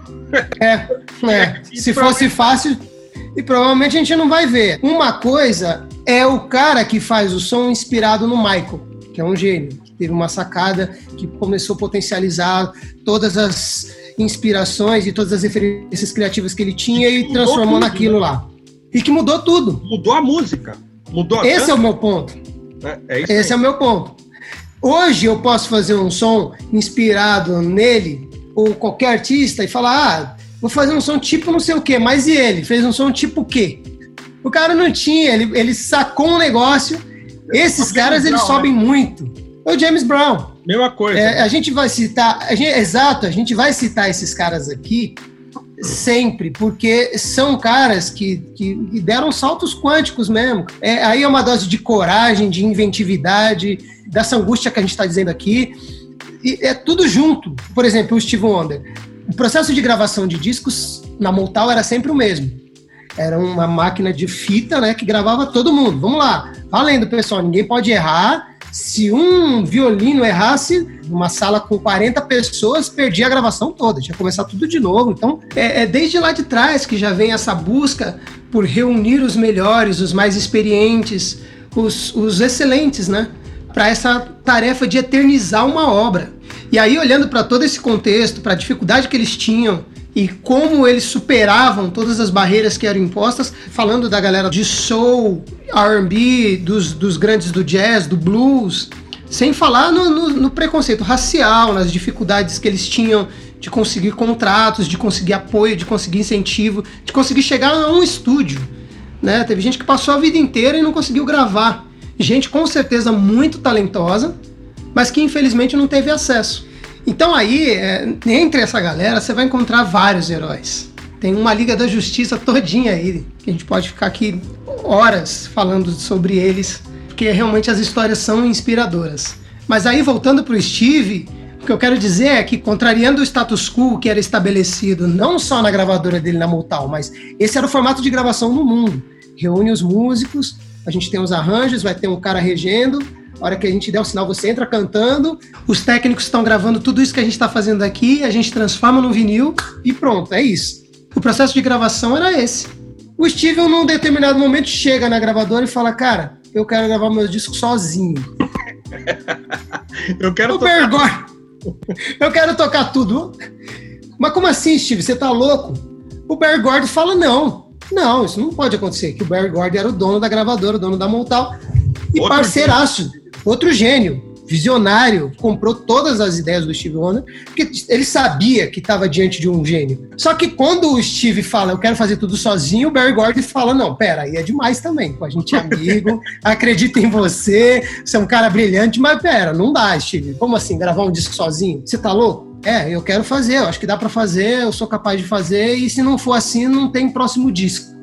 É, é. Se fosse fácil... E provavelmente a gente não vai ver. Uma coisa é o cara que faz o som inspirado no Michael, que é um gênio, que teve uma sacada, que começou a potencializar todas as inspirações e todas as referências criativas que ele tinha e, e transformou tudo, naquilo né? lá. E que mudou tudo. Mudou a música. Mudou a Esse canção. é o meu ponto. É, é isso Esse aí. é o meu ponto. Hoje eu posso fazer um som inspirado nele, ou qualquer artista, e falar... Ah, vou fazer um som tipo não sei o quê, mas e ele? Fez um som tipo o quê? O cara não tinha, ele, ele sacou um negócio. Esses caras, Brown, eles sobem né? muito. É o James Brown. Mesma coisa. É, a gente vai citar, a gente, exato, a gente vai citar esses caras aqui sempre, porque são caras que, que deram saltos quânticos mesmo. É, aí é uma dose de coragem, de inventividade, dessa angústia que a gente está dizendo aqui. E é tudo junto. Por exemplo, o Stevie Wonder. O processo de gravação de discos na Motown era sempre o mesmo. Era uma máquina de fita, né, que gravava todo mundo. Vamos lá, valendo, pessoal, ninguém pode errar. Se um violino errasse, numa sala com quarenta pessoas, perdia a gravação toda, tinha que começar tudo de novo. Então, é, é desde lá de trás que já vem essa busca por reunir os melhores, os mais experientes, os, os excelentes, né, para essa tarefa de eternizar uma obra. E aí, olhando para todo esse contexto, para a dificuldade que eles tinham e como eles superavam todas as barreiras que eram impostas, falando da galera de soul, R and B, dos, dos grandes do jazz, do blues, sem falar no, no, no preconceito racial, nas dificuldades que eles tinham de conseguir contratos, de conseguir apoio, de conseguir incentivo, de conseguir chegar a um estúdio, né? Teve gente que passou a vida inteira e não conseguiu gravar. Gente com certeza muito talentosa, mas que infelizmente não teve acesso. Então aí, é, entre essa galera, você vai encontrar vários heróis. Tem uma Liga da Justiça todinha aí, que a gente pode ficar aqui horas falando sobre eles, porque realmente as histórias são inspiradoras. Mas aí, voltando para o Steve, o que eu quero dizer é que, contrariando o status quo que era estabelecido, não só na gravadora dele, na Motown, mas esse era o formato de gravação no mundo. Reúne os músicos, a gente tem os arranjos, vai ter um cara regendo, a hora que a gente der o sinal, você entra cantando, os técnicos estão gravando tudo isso que a gente está fazendo aqui, a gente transforma no vinil e pronto, é isso. O processo de gravação era esse. O Steve, num determinado momento, chega na gravadora e fala, cara, eu quero gravar meus discos sozinho. eu quero o tocar... Eu quero tocar tudo. Mas como assim, Steve? Você tá louco? O Berry Gordy fala, não. Não, isso não pode acontecer. Que o Berry Gordy era o dono da gravadora, o dono da Motown. E outro parceiraço. Gênio. Outro gênio. Visionário. Comprou todas as ideias do Steve Wonder. Porque ele sabia que estava diante de um gênio. Só que quando o Steve fala, eu quero fazer tudo sozinho, o Berry Gordy fala, não, pera, aí é demais também. A gente é amigo, acredita em você, você é um cara brilhante, mas pera, não dá, Steve. Como assim, gravar um disco sozinho? Você tá louco? É, eu quero fazer, eu acho que dá pra fazer, eu sou capaz de fazer, e se não for assim, não tem próximo disco.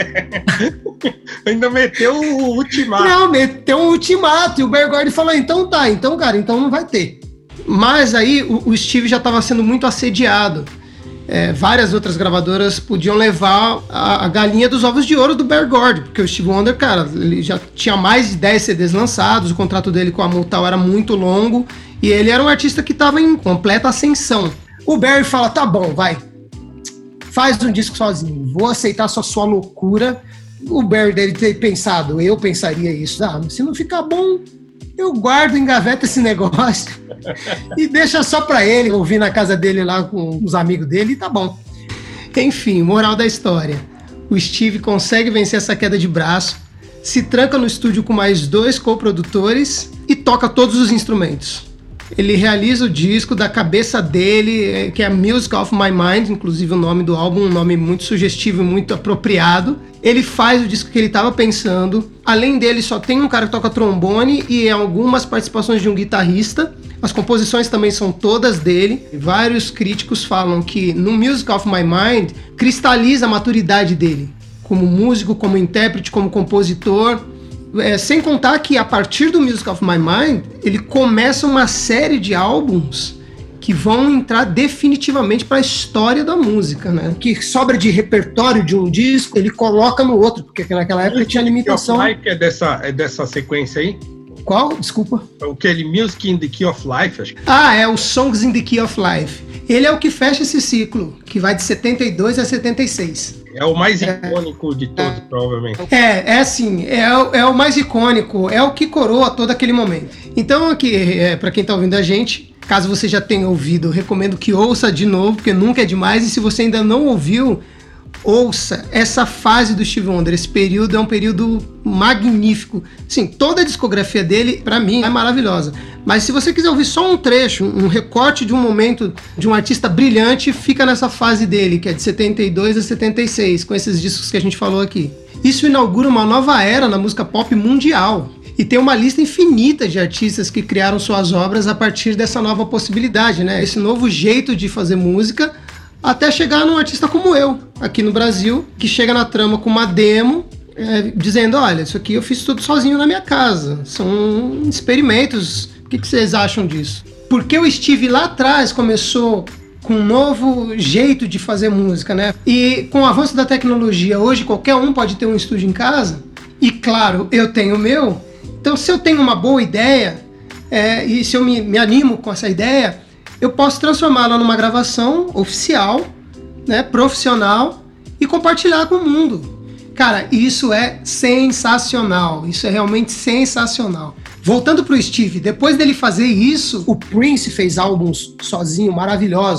Ainda meteu o ultimato. Não, meteu um ultimato, e o Berry Gordy falou, então tá, então, cara, então não vai ter. Mas aí o, o Steve já estava sendo muito assediado. É, várias outras gravadoras podiam levar a, a galinha dos ovos de ouro do Berry Gordy, porque o Steve Wonder, cara, ele já tinha mais de dez C Ds lançados, o contrato dele com a Motown era muito longo, e ele era um artista que estava em completa ascensão. O Berry fala, tá bom, vai, faz um disco sozinho, vou aceitar sua, sua loucura. O Berry deve ter pensado, eu pensaria isso, ah, se não ficar bom, eu guardo, engaveta esse negócio e deixa só pra ele, ouvir na casa dele lá com os amigos dele e tá bom. Enfim, moral da história. O Steve consegue vencer essa queda de braço, se tranca no estúdio com mais dois coprodutores e toca todos os instrumentos. Ele realiza o disco da cabeça dele, que é Music of My Mind, inclusive o nome do álbum, um nome muito sugestivo e muito apropriado. Ele faz o disco que ele estava pensando. Além dele, só tem um cara que toca trombone e algumas participações de um guitarrista. As composições também são todas dele. Vários críticos falam que no Music of My Mind cristaliza a maturidade dele como músico, como intérprete, como compositor. É, sem contar que a partir do Music of My Mind ele começa uma série de álbuns que vão entrar definitivamente para a história da música, né? O que sobra de repertório de um disco, ele coloca no outro, porque naquela época tinha limitação. O que é dessa, é dessa sequência aí? Qual? Desculpa. Aquele Music in the Key of Life, acho que. Ah, é o Songs in the Key of Life. Ele é o que fecha esse ciclo, que vai de setenta e dois a setenta e seis. É o mais icônico é, de todos, é, provavelmente. É, é assim, é o, é o mais icônico, é o que coroa todo aquele momento. Então, aqui, é, para quem tá ouvindo a gente, caso você já tenha ouvido, eu recomendo que ouça de novo, porque nunca é demais, e se você ainda não ouviu, ouça essa fase do Steve Wonder. Esse período é um período magnífico. Sim, toda a discografia dele, pra mim, é maravilhosa. Mas se você quiser ouvir só um trecho, um recorte de um momento de um artista brilhante, fica nessa fase dele, que é de setenta e dois a setenta e seis, com esses discos que a gente falou aqui. Isso inaugura uma nova era na música pop mundial. E tem uma lista infinita de artistas que criaram suas obras a partir dessa nova possibilidade, né? Esse novo jeito de fazer música, até chegar num artista como eu, aqui no Brasil, que chega na trama com uma demo, é, dizendo, olha, isso aqui eu fiz tudo sozinho na minha casa, são experimentos, o que, que vocês acham disso? Porque o Steve lá atrás começou com um novo jeito de fazer música, né? E com o avanço da tecnologia, hoje qualquer um pode ter um estúdio em casa, e claro, eu tenho o meu, então se eu tenho uma boa ideia, é, e se eu me, me animo com essa ideia, eu posso transformá-la numa gravação oficial, né, profissional, e compartilhar com o mundo. Cara, isso é sensacional, isso é realmente sensacional. Voltando pro Steve, depois dele fazer isso, o Prince fez álbuns sozinho maravilhosos.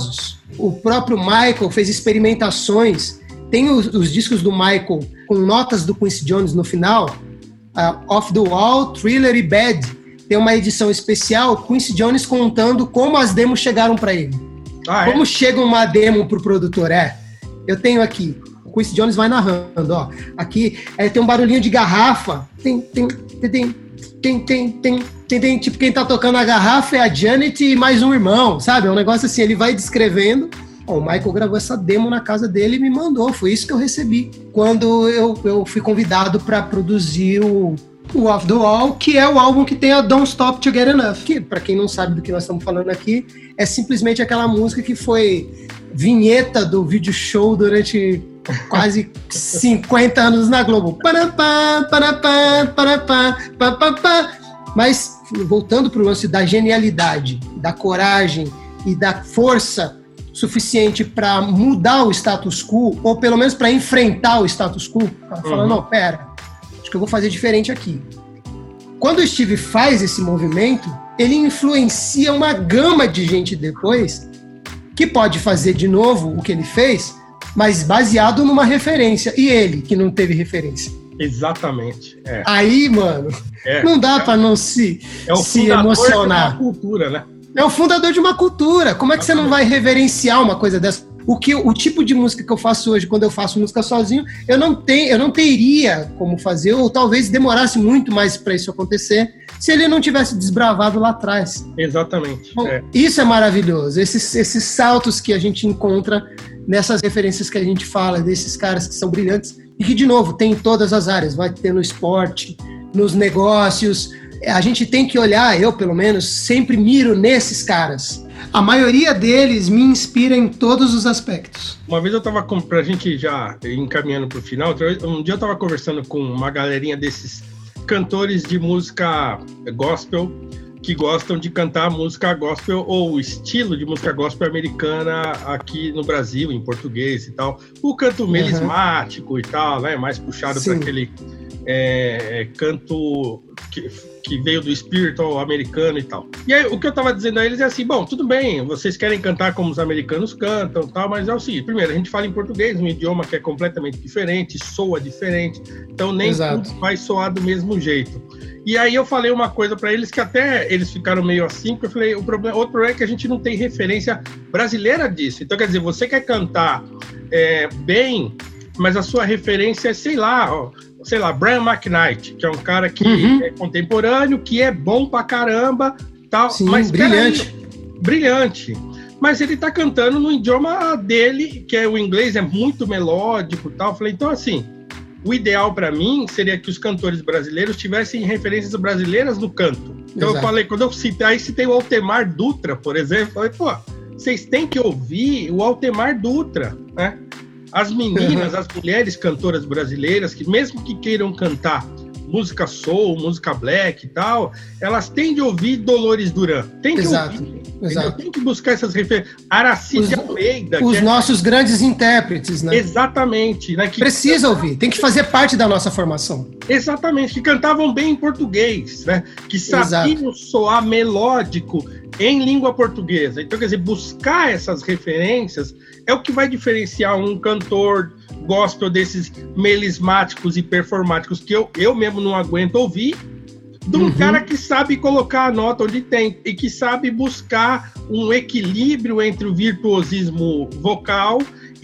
O próprio Michael fez experimentações. Tem os, os discos do Michael com notas do Quincy Jones no final, uh, Off the Wall, Thriller e Bad. Tem uma edição especial, Quincy Jones contando como as demos chegaram para ele. Ah, como é? Chega uma demo pro produtor, é. Eu tenho aqui, o Quincy Jones vai narrando, ó. Aqui é, tem um barulhinho de garrafa. Tem, tem, tem, tem, tem, tem, tem, tem, tem. Tipo, quem tá tocando a garrafa é a Janet e mais um irmão, sabe? É um negócio assim, ele vai descrevendo. Ó, o Michael gravou essa demo na casa dele e me mandou. Foi isso que eu recebi quando eu, eu fui convidado para produzir o, o Off the Wall, que é o álbum que tem a Don't Stop to Get Enough. Que, para quem não sabe do que nós estamos falando aqui, é simplesmente aquela música que foi vinheta do vídeo show durante quase cinquenta anos na Globo. Parapá, parapá, parapá, parapá. Mas, voltando para o lance da genialidade, da coragem e da força suficiente para mudar o status quo, ou pelo menos para enfrentar o status quo, falando, uhum. não, pera, acho que eu vou fazer diferente aqui. Quando o Steve faz esse movimento, ele influencia uma gama de gente depois que pode fazer de novo o que ele fez, mas baseado numa referência. E ele, que não teve referência. Exatamente. É. Aí, mano, é, não dá é, para não se, é se emocionar. É uma cultura, né? É o fundador de uma cultura. Como é que Exatamente. Você não vai reverenciar uma coisa dessa? O, que, o tipo de música que eu faço hoje, quando eu faço música sozinho, eu não, tenho, eu não teria como fazer, ou talvez demorasse muito mais para isso acontecer, se ele não tivesse desbravado lá atrás. Exatamente. Bom, é. Isso é maravilhoso. Esses, esses saltos que a gente encontra nessas referências que a gente fala, desses caras que são brilhantes, e que, de novo, tem em todas as áreas. Vai ter no esporte, nos negócios. A gente tem que olhar, eu pelo menos, sempre miro nesses caras. A maioria deles me inspira em todos os aspectos. Uma vez eu tava, com, pra gente já encaminhando pro final, um dia eu tava conversando com uma galerinha desses cantores de música gospel, que gostam de cantar música gospel ou o estilo de música gospel americana aqui no Brasil, em português e tal. O canto melismático uhum. e tal, né? Mais puxado para aquele é, canto que, que veio do spiritual americano e tal. E aí, o que eu tava dizendo a eles é assim, bom, tudo bem, vocês querem cantar como os americanos cantam e tal, mas é o seguinte, primeiro, a gente fala em português, um idioma que é completamente diferente, soa diferente, então nem Exato. Tudo vai soar do mesmo jeito. E aí eu falei uma coisa para eles que até eles ficaram meio assim, porque eu falei, o problema, outro problema é que a gente não tem referência brasileira disso. Então, quer dizer, você quer cantar é, bem, mas a sua referência é, sei lá, ó, sei lá, Brian McKnight, que é um cara que uhum. é contemporâneo, que é bom pra caramba, tal, Sim, mas brilhante. Aí, brilhante. Mas ele tá cantando no idioma dele, que é o inglês, é muito melódico, tal. Eu falei, então assim, o ideal para mim seria que os cantores brasileiros tivessem referências brasileiras no canto. Então Exato. Eu falei, quando eu citei, aí citei o Altemar Dutra, por exemplo, eu falei, pô, vocês têm que ouvir o Altemar Dutra, né? As meninas, uhum. as mulheres cantoras brasileiras, que mesmo que queiram cantar música soul, música black e tal, elas têm de ouvir Dolores Duran. Tem que Exato. ouvir. Exato. Tem que buscar essas referências. Aracide Almeida. Os é... nossos grandes intérpretes, né? Exatamente. Né? Que Precisa ouvir, tem que fazer parte da nossa formação. Exatamente, que cantavam bem em português, né? Que sabiam Exato. Soar melódico em língua portuguesa. Então, quer dizer, buscar essas referências é o que vai diferenciar um cantor gospel desses melismáticos e performáticos que eu, eu mesmo não aguento ouvir, de um uhum. cara que sabe colocar a nota onde tem e que sabe buscar um equilíbrio entre o virtuosismo vocal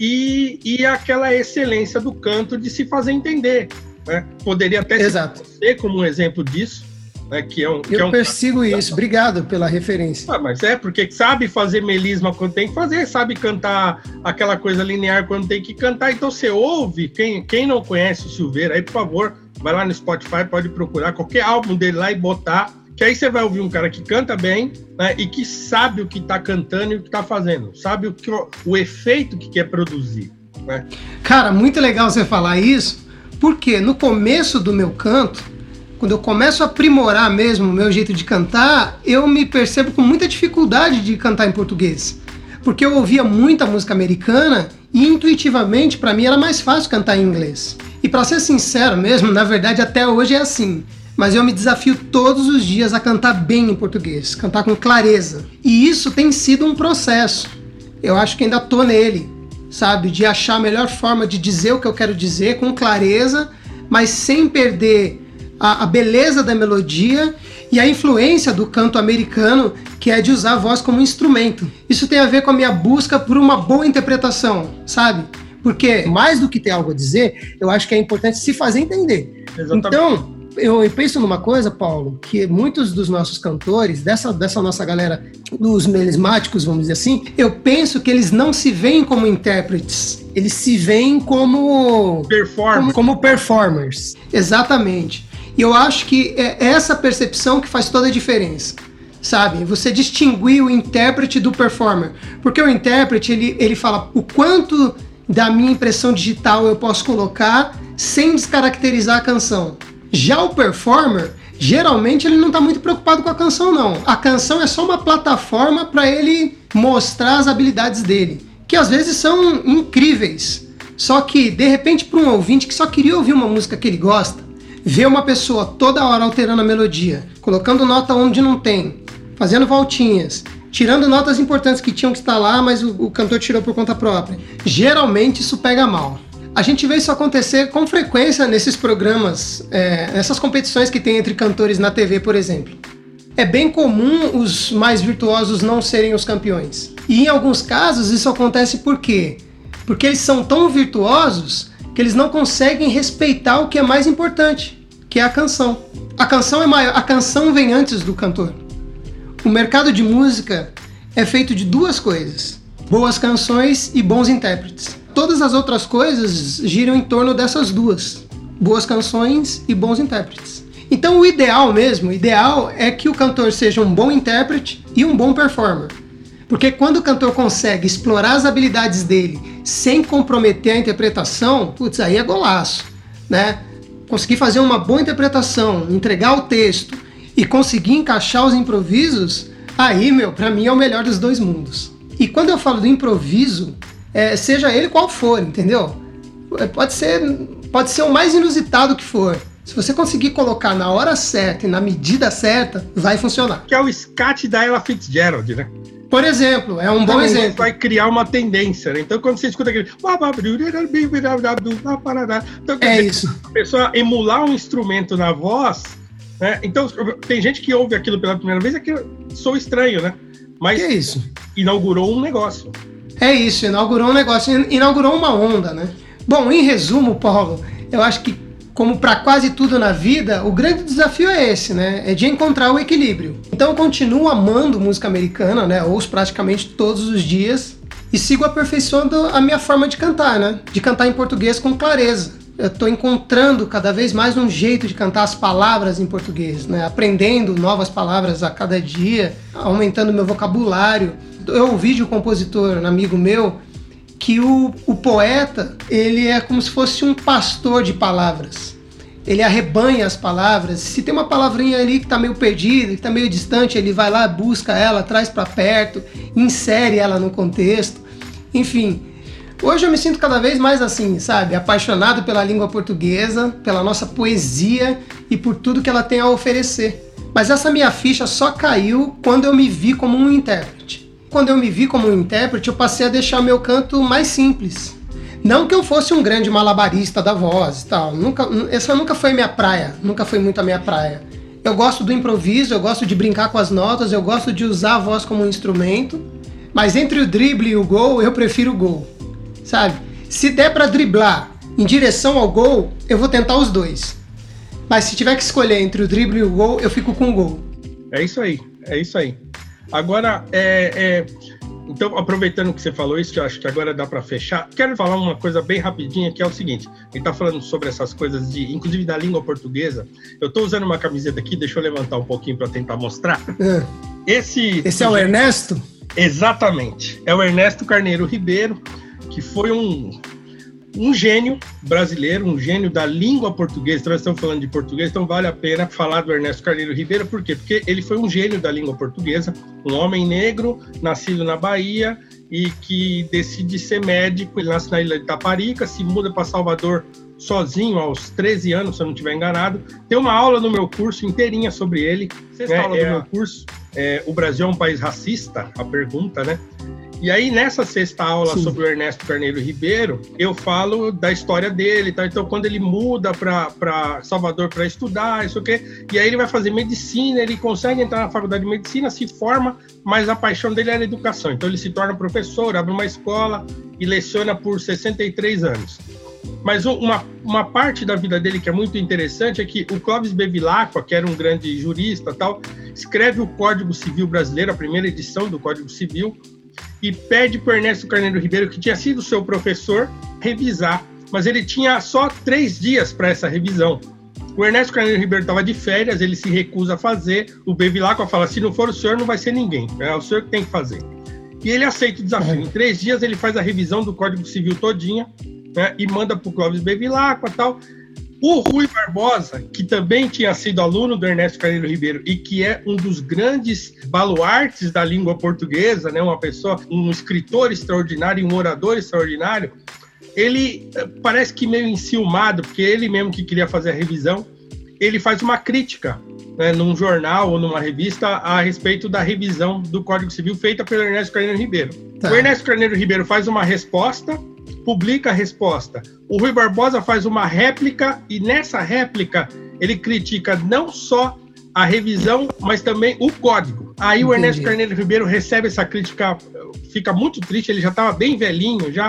e, e aquela excelência do canto de se fazer entender, né? Poderia até Exato. Ser como um exemplo disso, né? Que é um, que eu é um... persigo isso, obrigado pela referência. Ah, mas é, porque sabe fazer melisma quando tem que fazer, sabe cantar aquela coisa linear quando tem que cantar, então você ouve, quem, quem não conhece o Silveira, aí por favor, vai lá no Spotify, pode procurar qualquer álbum dele lá e botar, que aí você vai ouvir um cara que canta bem, né, e que sabe o que está cantando e o que está fazendo, sabe o, que, o efeito que quer produzir, né? Cara, muito legal você falar isso, porque no começo do meu canto, quando eu começo a aprimorar mesmo o meu jeito de cantar, eu me percebo com muita dificuldade de cantar em português, porque eu ouvia muita música americana e intuitivamente para mim era mais fácil cantar em inglês. E para ser sincero mesmo, na verdade até hoje é assim, mas eu me desafio todos os dias a cantar bem em português, cantar com clareza. E isso tem sido um processo. Eu acho que ainda tô nele, sabe? De achar a melhor forma de dizer o que eu quero dizer com clareza, mas sem perder a, a beleza da melodia e a influência do canto americano, que é de usar a voz como instrumento. Isso tem a ver com a minha busca por uma boa interpretação, sabe? Porque, mais do que ter algo a dizer, eu acho que é importante se fazer entender. Exatamente. Então, eu penso numa coisa, Paulo, que muitos dos nossos cantores, dessa, dessa nossa galera, dos melismáticos, vamos dizer assim, eu penso que eles não se veem como intérpretes, eles se veem como... Performers. Como, como performers, exatamente. E eu acho que é essa percepção que faz toda a diferença, sabe? Você distinguir o intérprete do performer. Porque o intérprete, ele, ele fala o quanto da minha impressão digital eu posso colocar sem descaracterizar a canção. Já o performer, geralmente ele não está muito preocupado com a canção, não. A canção é só uma plataforma para ele mostrar as habilidades dele, que às vezes são incríveis. Só que, de repente, para um ouvinte que só queria ouvir uma música que ele gosta, ver uma pessoa toda hora alterando a melodia, colocando nota onde não tem, fazendo voltinhas, tirando notas importantes que tinham que estar lá, mas o, o cantor tirou por conta própria. Geralmente isso pega mal. A gente vê isso acontecer com frequência nesses programas, é, nessas competições que tem entre cantores na T V, por exemplo. É bem comum os mais virtuosos não serem os campeões. E em alguns casos isso acontece por quê? Porque eles são tão virtuosos que eles não conseguem respeitar o que é mais importante, que é a canção. A canção é maior, a canção vem antes do cantor. O mercado de música é feito de duas coisas: boas canções e bons intérpretes. Todas as outras coisas giram em torno dessas duas: boas canções e bons intérpretes. Então o ideal mesmo, o ideal é que o cantor seja um bom intérprete e um bom performer. Porque quando o cantor consegue explorar as habilidades dele sem comprometer a interpretação, putz, aí é golaço, né? Conseguir fazer uma boa interpretação, entregar o texto e conseguir encaixar os improvisos, aí, meu, pra mim é o melhor dos dois mundos. E quando eu falo do improviso, é, seja ele qual for, entendeu? Pode ser, pode ser o mais inusitado que for. Se você conseguir colocar na hora certa e na medida certa, vai funcionar. Que é o scat da Ella Fitzgerald, né? Por exemplo, é um bom Também exemplo. Vai criar uma tendência, né? Então, quando você escuta aquele... Então, é isso. A pessoa emular um instrumento na voz, né? Então, tem gente que ouve aquilo pela primeira vez, é que sou estranho, né? Mas que é isso? Inaugurou um negócio. É isso, inaugurou um negócio, inaugurou uma onda, né? Bom, em resumo, Paulo, eu acho que, como para quase tudo na vida, o grande desafio é esse, né? É de encontrar o equilíbrio. Então eu continuo amando música americana, né? Ouço praticamente todos os dias e sigo aperfeiçoando a minha forma de cantar, né? De cantar em português com clareza. Eu estou encontrando cada vez mais um jeito de cantar as palavras em português, né? Aprendendo novas palavras a cada dia, aumentando meu vocabulário. Eu ouvi de um compositor, um amigo meu, que o, o poeta, ele é como se fosse um pastor de palavras. Ele arrebanha as palavras. Se tem uma palavrinha ali que está meio perdida, que está meio distante, ele vai lá, busca ela, traz para perto, insere ela no contexto. Enfim, hoje eu me sinto cada vez mais assim, sabe? Apaixonado pela língua portuguesa, pela nossa poesia e por tudo que ela tem a oferecer. Mas essa minha ficha só caiu quando eu me vi como um intérprete. Quando eu me vi como um intérprete, eu passei a deixar meu canto mais simples. Não que eu fosse um grande malabarista da voz e tal. Nunca, essa nunca foi minha praia, nunca foi muito a minha praia. Eu gosto do improviso, eu gosto de brincar com as notas, eu gosto de usar a voz como um instrumento, mas entre o drible e o gol, eu prefiro o gol, sabe? Se der para driblar em direção ao gol, eu vou tentar os dois. Mas se tiver que escolher entre o drible e o gol, eu fico com o gol. É isso aí, é isso aí. Agora, é, é, então, aproveitando que você falou isso, que eu acho que agora dá para fechar, quero falar uma coisa bem rapidinha, que é o seguinte: ele está falando sobre essas coisas, de, inclusive da língua portuguesa. Eu estou usando uma camiseta aqui, deixa eu levantar um pouquinho para tentar mostrar. É. Esse, Esse é o Ernesto? Exatamente. É o Ernesto Carneiro Ribeiro, que foi um... um gênio brasileiro, um gênio da língua portuguesa. Então, nós estamos falando de português, então vale a pena falar do Ernesto Carneiro Ribeiro. Por quê? Porque ele foi um gênio da língua portuguesa, um homem negro, nascido na Bahia e que decide ser médico. Ele nasce na ilha de Taparica, se muda para Salvador sozinho aos treze anos, se eu não estiver enganado. Tem uma aula no meu curso inteirinha sobre ele. Sexta né? aula do é, meu curso. É, o Brasil é um país racista? A pergunta, né? E aí, nessa sexta aula Sim. sobre o Ernesto Carneiro Ribeiro, eu falo da história dele, tá? Então, quando ele muda para Salvador para estudar, isso aqui, e aí ele vai fazer medicina, ele consegue entrar na faculdade de medicina, se forma, mas a paixão dele era a educação. Então, ele se torna professor, abre uma escola e leciona por sessenta e três anos. Mas uma, uma parte da vida dele que é muito interessante é que o Clóvis Bevilacqua, que era um grande jurista e tal, escreve o Código Civil Brasileiro, a primeira edição do Código Civil, e pede para o Ernesto Carneiro Ribeiro, que tinha sido seu professor, revisar. Mas ele tinha só três dias para essa revisão. O Ernesto Carneiro Ribeiro estava de férias, ele se recusa a fazer. O Bevilacqua fala, se não for o senhor, não vai ser ninguém. É o senhor que tem que fazer. E ele aceita o desafio. Em três dias, ele faz a revisão do Código Civil todinha, né, e manda para o Clóvis Bevilacqua e tal. O Rui Barbosa, que também tinha sido aluno do Ernesto Carneiro Ribeiro e que é um dos grandes baluartes da língua portuguesa, né, uma pessoa, um escritor extraordinário e um orador extraordinário, ele parece que meio enciumado, porque ele mesmo que queria fazer a revisão, ele faz uma crítica, né, num jornal ou numa revista a respeito da revisão do Código Civil feita pelo Ernesto Carneiro Ribeiro. Tá. O Ernesto Carneiro Ribeiro faz uma resposta, publica a resposta. O Rui Barbosa faz uma réplica e nessa réplica ele critica não só a revisão, mas também o código. Aí Entendi. O Ernesto Carneiro Ribeiro recebe essa crítica, fica muito triste, ele já estava bem velhinho já,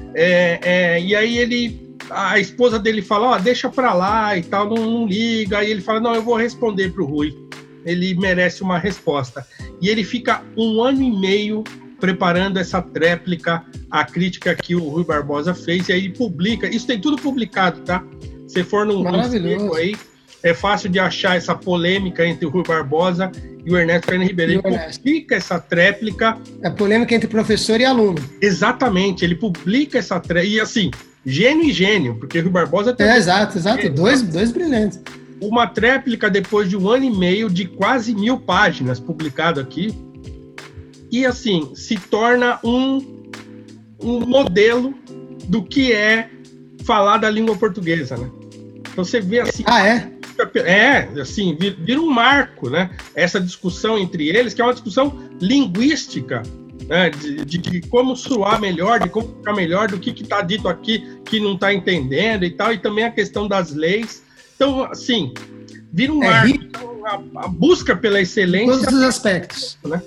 é, é, e aí ele, a esposa dele fala, ó, oh, deixa pra lá e tal, não, não liga, aí ele fala, não, eu vou responder pro Rui, ele merece uma resposta. E ele fica um ano e meio preparando essa tréplica, a crítica que o Rui Barbosa fez, e aí publica, isso tem tudo publicado, tá? Se for num artigo aí, é fácil de achar essa polêmica entre o Rui Barbosa e o Ernesto Carneiro Ribeiro. Ele publica essa tréplica. É polêmica entre professor e aluno. Exatamente, ele publica essa tréplica, e assim, gênio e gênio, porque o Rui Barbosa... É, exato, exato, é, dois, dois brilhantes. Uma tréplica depois de um ano e meio de quase mil páginas publicado aqui, e assim, se torna um, um modelo do que é falar da língua portuguesa, né? Então você vê assim... Ah, é? É, assim, vira um marco, né? Essa discussão entre eles, que é uma discussão linguística, né? De, de, de como soar melhor, de como ficar melhor, do que está dito aqui que não está entendendo e tal, e também a questão das leis. Então, assim, vira um é marco. Então, a, a busca pela excelência... Todos os aspectos. Né?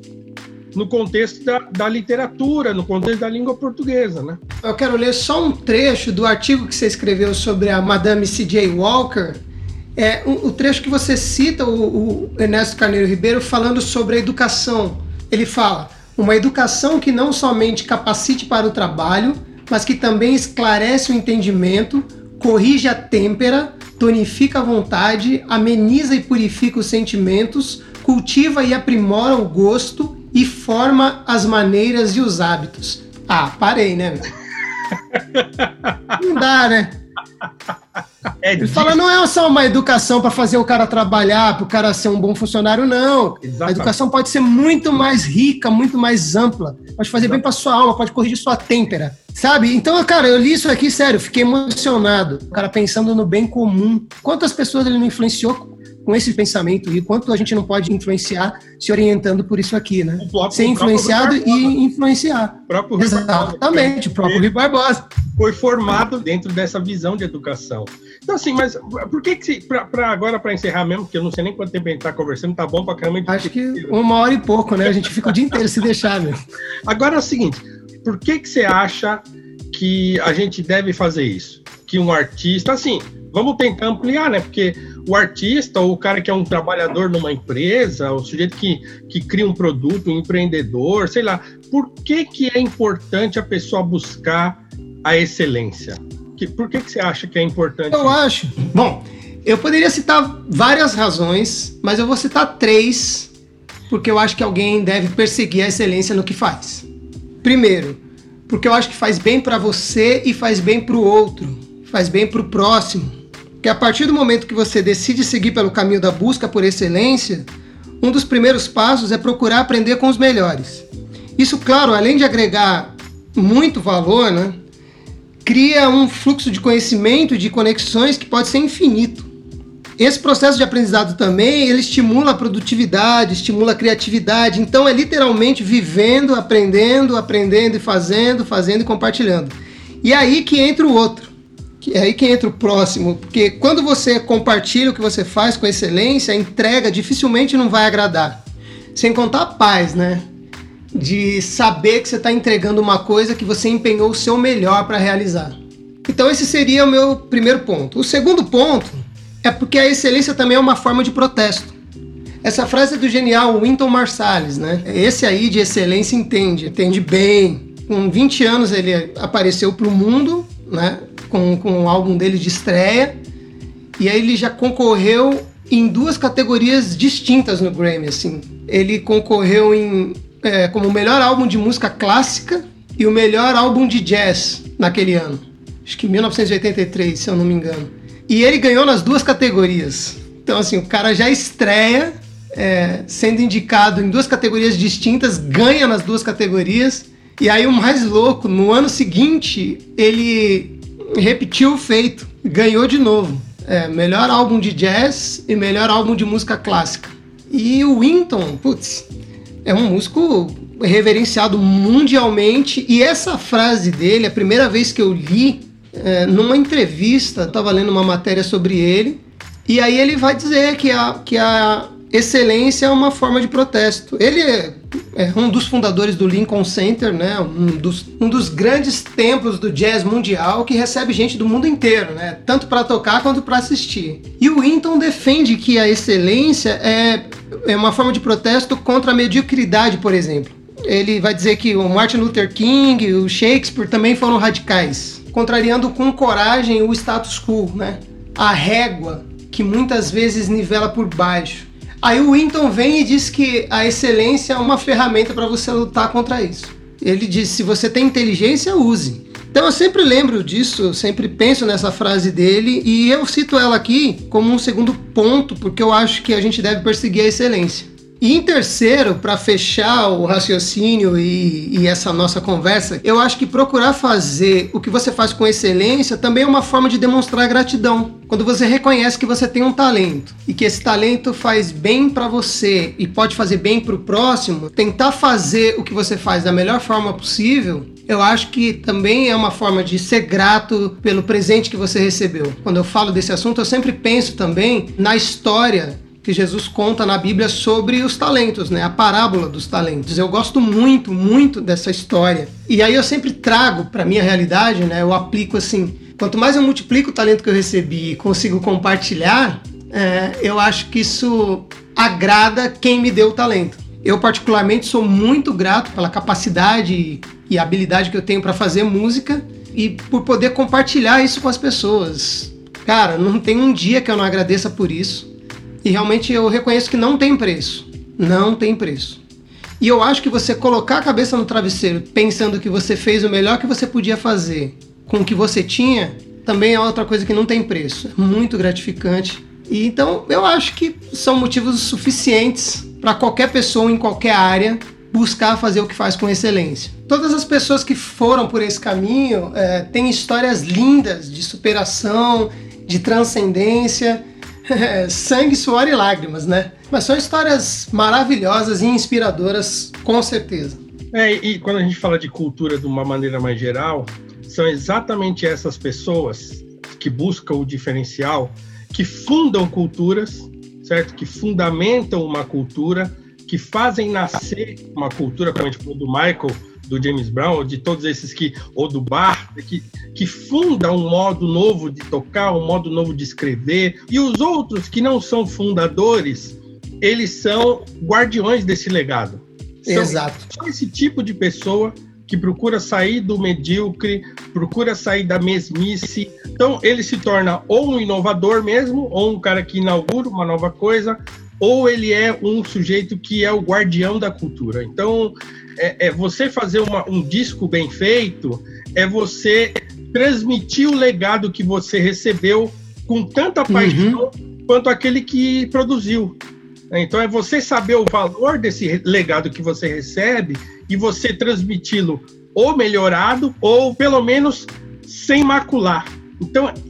No contexto da, da literatura, no contexto da língua portuguesa, né? Eu quero ler só um trecho do artigo que você escreveu sobre a Madame C J Walker. É, o, o trecho que você cita, o, o Ernesto Carneiro Ribeiro, falando sobre a educação. Ele fala, uma educação que não somente capacite para o trabalho, mas que também esclarece o entendimento, corrige a têmpera, tonifica a vontade, ameniza e purifica os sentimentos, cultiva e aprimora o gosto e forma as maneiras e os hábitos. Ah, parei, né? Não dá, né? É Ele fala, não é só uma educação para fazer o cara trabalhar, para o cara ser um bom funcionário, não. Exatamente. A educação pode ser muito mais rica, muito mais ampla. Pode fazer Exatamente. Bem para sua alma, pode corrigir sua têmpera, sabe? Então, cara, eu li isso aqui, sério, fiquei emocionado. O cara pensando no bem comum. Quantas pessoas ele não influenciou com esse pensamento e quanto a gente não pode influenciar se orientando por isso aqui, né? O Ser influenciado e influenciar. O próprio Rui Exatamente, o próprio Rui Barbosa. Foi formado dentro dessa visão de educação. Então, assim, mas por que que, pra, pra agora, para encerrar mesmo, porque eu não sei nem quanto tempo a gente tá conversando, tá bom pra caramba. Acho que uma hora e pouco, né? A gente fica o dia inteiro se deixar, meu. Agora é o seguinte, por que que você acha que a gente deve fazer isso? Que um artista, assim, vamos tentar ampliar, né? Porque o artista, ou o cara que é um trabalhador numa empresa, o sujeito que, que cria um produto, um empreendedor, sei lá, por que que é importante a pessoa buscar a excelência? Que, por que que você acha que é importante? Eu acho. Bom, eu poderia citar várias razões, mas eu vou citar três, porque eu acho que alguém deve perseguir a excelência no que faz. Primeiro, porque eu acho que faz bem para você e faz bem para o outro, faz bem para o próximo. Que a partir do momento que você decide seguir pelo caminho da busca por excelência, um dos primeiros passos é procurar aprender com os melhores. Isso, claro, além de agregar muito valor, né, cria um fluxo de conhecimento e de conexões que pode ser infinito. Esse processo de aprendizado também, ele estimula a produtividade, estimula a criatividade. Então é literalmente vivendo, aprendendo, aprendendo e fazendo, fazendo e compartilhando. E aí que entra o outro. É aí que entra o próximo, porque quando você compartilha o que você faz com excelência, a entrega dificilmente não vai agradar. Sem contar a paz, né? De saber que você está entregando uma coisa que você empenhou o seu melhor para realizar. Então esse seria o meu primeiro ponto. O segundo ponto é porque a excelência também é uma forma de protesto. Essa frase é do genial Wynton Marsalis, né? Esse aí de excelência entende, entende bem. Com vinte anos ele apareceu para o mundo, né? Com, com o álbum dele de estreia, e aí ele já concorreu em duas categorias distintas no Grammy, assim. Ele concorreu em, é, como o melhor álbum de música clássica e o melhor álbum de jazz naquele ano. Acho que mil novecentos e oitenta e três, se eu não me engano. E ele ganhou nas duas categorias. Então, assim, o cara já estreia, é, sendo indicado em duas categorias distintas, ganha nas duas categorias, e aí o mais louco, no ano seguinte, ele repetiu o feito, ganhou de novo. É, melhor álbum de jazz e melhor álbum de música clássica. E o Wynton, putz, é um músico reverenciado mundialmente, e essa frase dele, a primeira vez que eu li, é, numa entrevista, estava lendo uma matéria sobre ele, e aí ele vai dizer que a, que a excelência é uma forma de protesto. Ele é, é um dos fundadores do Lincoln Center, né? um, dos, um dos grandes templos do jazz mundial que recebe gente do mundo inteiro, né? Tanto para tocar quanto para assistir. E o Wynton defende que a excelência é, é uma forma de protesto contra a mediocridade, por exemplo. Ele vai dizer que o Martin Luther King, o Shakespeare também foram radicais, contrariando com coragem o status quo, né? A régua que muitas vezes nivela por baixo. Aí o Wynton vem e diz que a excelência é uma ferramenta para você lutar contra isso. Ele diz, se você tem inteligência, use. Então eu sempre lembro disso, eu sempre penso nessa frase dele, e eu cito ela aqui como um segundo ponto, porque eu acho que a gente deve perseguir a excelência. E em terceiro, para fechar o raciocínio e, e essa nossa conversa, eu acho que procurar fazer o que você faz com excelência também é uma forma de demonstrar gratidão. Quando você reconhece que você tem um talento e que esse talento faz bem para você e pode fazer bem para o próximo, tentar fazer o que você faz da melhor forma possível, eu acho que também é uma forma de ser grato pelo presente que você recebeu. Quando eu falo desse assunto, eu sempre penso também na história que Jesus conta na Bíblia sobre os talentos, né? A parábola dos talentos. Eu gosto muito, muito dessa história. E aí eu sempre trago para minha realidade, né? Eu aplico assim, quanto mais eu multiplico o talento que eu recebi e consigo compartilhar, é, eu acho que isso agrada quem me deu o talento. Eu particularmente sou muito grato pela capacidade e habilidade que eu tenho para fazer música e por poder compartilhar isso com as pessoas. Cara, não tem um dia que eu não agradeça por isso. E realmente eu reconheço que não tem preço. Não tem preço. E eu acho que você colocar a cabeça no travesseiro pensando que você fez o melhor que você podia fazer com o que você tinha, também é outra coisa que não tem preço. É muito gratificante. E então eu acho que são motivos suficientes para qualquer pessoa em qualquer área buscar fazer o que faz com excelência. Todas as pessoas que foram por esse caminho é, têm histórias lindas de superação, de transcendência, sangue, suor e lágrimas, né? Mas são histórias maravilhosas e inspiradoras, com certeza. É, e quando a gente fala de cultura de uma maneira mais geral, são exatamente essas pessoas que buscam o diferencial, que fundam culturas, certo? Que fundamentam uma cultura, que fazem nascer uma cultura, como a gente falou do Michael, do James Brown, ou de todos esses que, ou do Bach, que, que funda um modo novo de tocar, um modo novo de escrever, e os outros que não são fundadores, eles são guardiões desse legado. Exato. São esse tipo de pessoa que procura sair do medíocre, procura sair da mesmice, então ele se torna ou um inovador mesmo, ou um cara que inaugura uma nova coisa, ou ele é um sujeito que é o guardião da cultura. Então, É, é você fazer uma, um disco bem feito, é você transmitir o legado que você recebeu com tanta paixão uhum. quanto aquele que produziu. Então é você saber o valor desse legado que você recebe e você transmiti-lo ou melhorado ou pelo menos sem macular. Então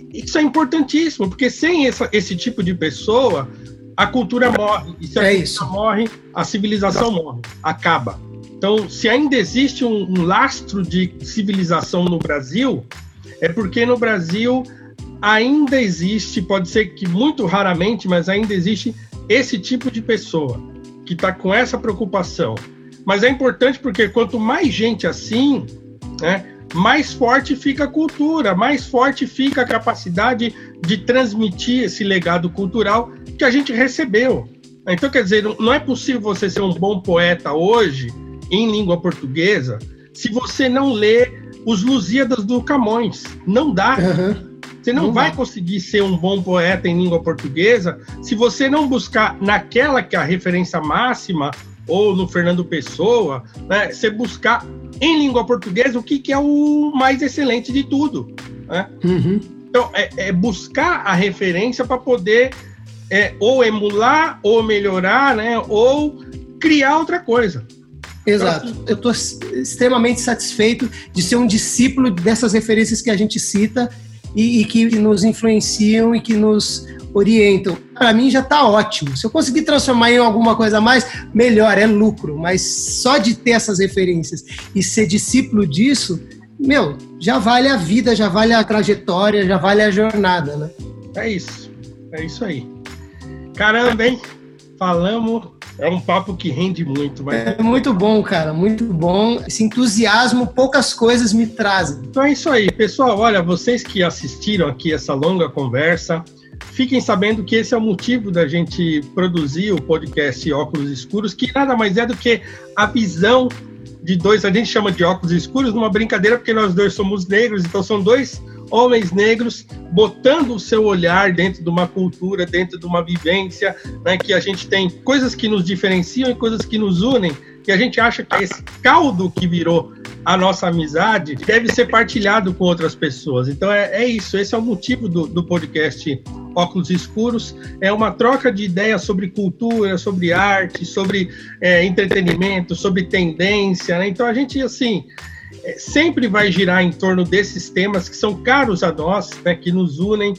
isso é importantíssimo, porque sem essa, esse tipo de pessoa, a cultura morre. E se a é cultura isso. morre, a civilização morre, acaba. Então, se ainda existe um, um lastro de civilização no Brasil, é porque no Brasil ainda existe, pode ser que muito raramente, mas ainda existe esse tipo de pessoa que está com essa preocupação. Mas é importante porque quanto mais gente assim, né, mais forte fica a cultura, mais forte fica a capacidade de transmitir esse legado cultural que a gente recebeu. Então, quer dizer, não é possível você ser um bom poeta hoje, em língua portuguesa, se você não lê os Lusíadas do Camões. Não dá. Uhum. Você não, não vai dá. conseguir ser um bom poeta em língua portuguesa se você não buscar naquela que é a referência máxima, ou no Fernando Pessoa, né, você buscar em língua portuguesa o que, que é o mais excelente de tudo. Né? Uhum. Então, é, é buscar a referência para poder é, ou emular, ou melhorar, né, ou criar outra coisa. Exato. Então, assim, eu estou extremamente satisfeito de ser um discípulo dessas referências que a gente cita e, e que nos influenciam e que nos orientam. Para mim já está ótimo. Se eu conseguir transformar em alguma coisa a mais, melhor, é lucro. Mas só de ter essas referências e ser discípulo disso, meu, já vale a vida, já vale a trajetória, já vale a jornada, né? É isso. É isso aí. Caramba, hein? Falamos... É um papo que rende muito. Mas... É muito bom, cara, muito bom. Esse entusiasmo, poucas coisas me trazem. Então é isso aí, pessoal. Olha, vocês que assistiram aqui essa longa conversa, fiquem sabendo que esse é o motivo da gente produzir o podcast Óculos Escuros, que nada mais é do que a visão de dois, a gente chama de óculos escuros, numa brincadeira, porque nós dois somos negros, então são dois homens negros botando o seu olhar dentro de uma cultura, dentro de uma vivência, né, que a gente tem coisas que nos diferenciam e coisas que nos unem, que a gente acha que esse caldo que virou a nossa amizade deve ser partilhado com outras pessoas. Então é, é isso, esse é o motivo do, do podcast Óculos Escuros, é uma troca de ideias sobre cultura, sobre arte, sobre é, entretenimento, sobre tendência, né? Então a gente, assim, sempre vai girar em torno desses temas que são caros a nós, né, que nos unem,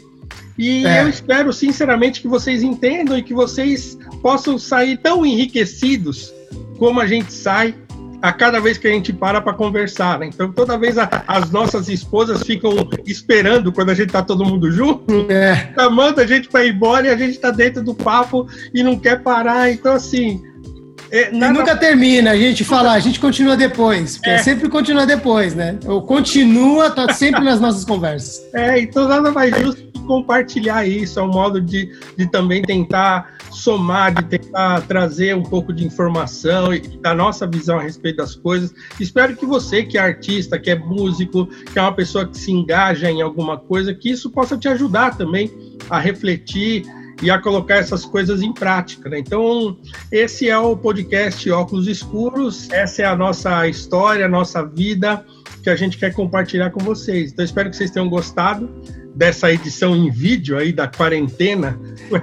e é. eu espero sinceramente que vocês entendam e que vocês possam sair tão enriquecidos como a gente sai a cada vez que a gente para para conversar, né? Então toda vez a, as nossas esposas ficam esperando quando a gente tá todo mundo junto, é. chamando a gente para ir embora e a gente tá dentro do papo e não quer parar, então assim... É, nada... E nunca termina, a gente fala, a gente continua depois, porque é. sempre continua depois, né? Ou continua, tá sempre nas nossas conversas. É, então nada mais justo que compartilhar isso, é um modo de, de também tentar somar, de tentar trazer um pouco de informação e da nossa visão a respeito das coisas. Espero que você, que é artista, que é músico, que é uma pessoa que se engaja em alguma coisa, que isso possa te ajudar também a refletir e a colocar essas coisas em prática, né? Então, esse é o podcast Óculos Escuros, essa é a nossa história, a nossa vida, que a gente quer compartilhar com vocês. Então, espero que vocês tenham gostado dessa edição em vídeo aí da quarentena.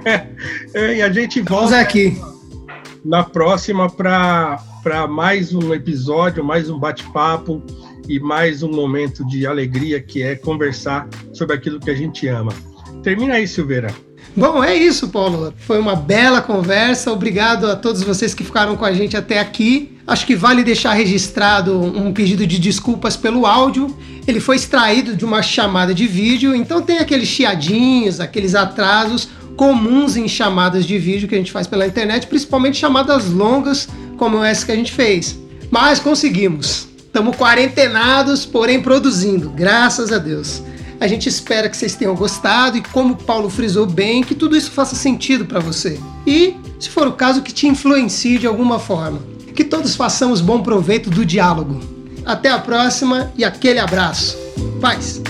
E a gente volta aqui na próxima para para mais um episódio, mais um bate-papo e mais um momento de alegria, que é conversar sobre aquilo que a gente ama. Termina aí, Silveira. Bom, é isso, Paulo. Foi uma bela conversa. Obrigado a todos vocês que ficaram com a gente até aqui. Acho que vale deixar registrado um pedido de desculpas pelo áudio. Ele foi extraído de uma chamada de vídeo, então tem aqueles chiadinhos, aqueles atrasos comuns em chamadas de vídeo que a gente faz pela internet, principalmente chamadas longas, como essa que a gente fez. Mas conseguimos. Estamos quarentenados, porém produzindo, graças a Deus. A gente espera que vocês tenham gostado e, como o Paulo frisou bem, que tudo isso faça sentido para você. E, se for o caso, que te influencie de alguma forma. Que todos façamos bom proveito do diálogo. Até a próxima e aquele abraço. Paz!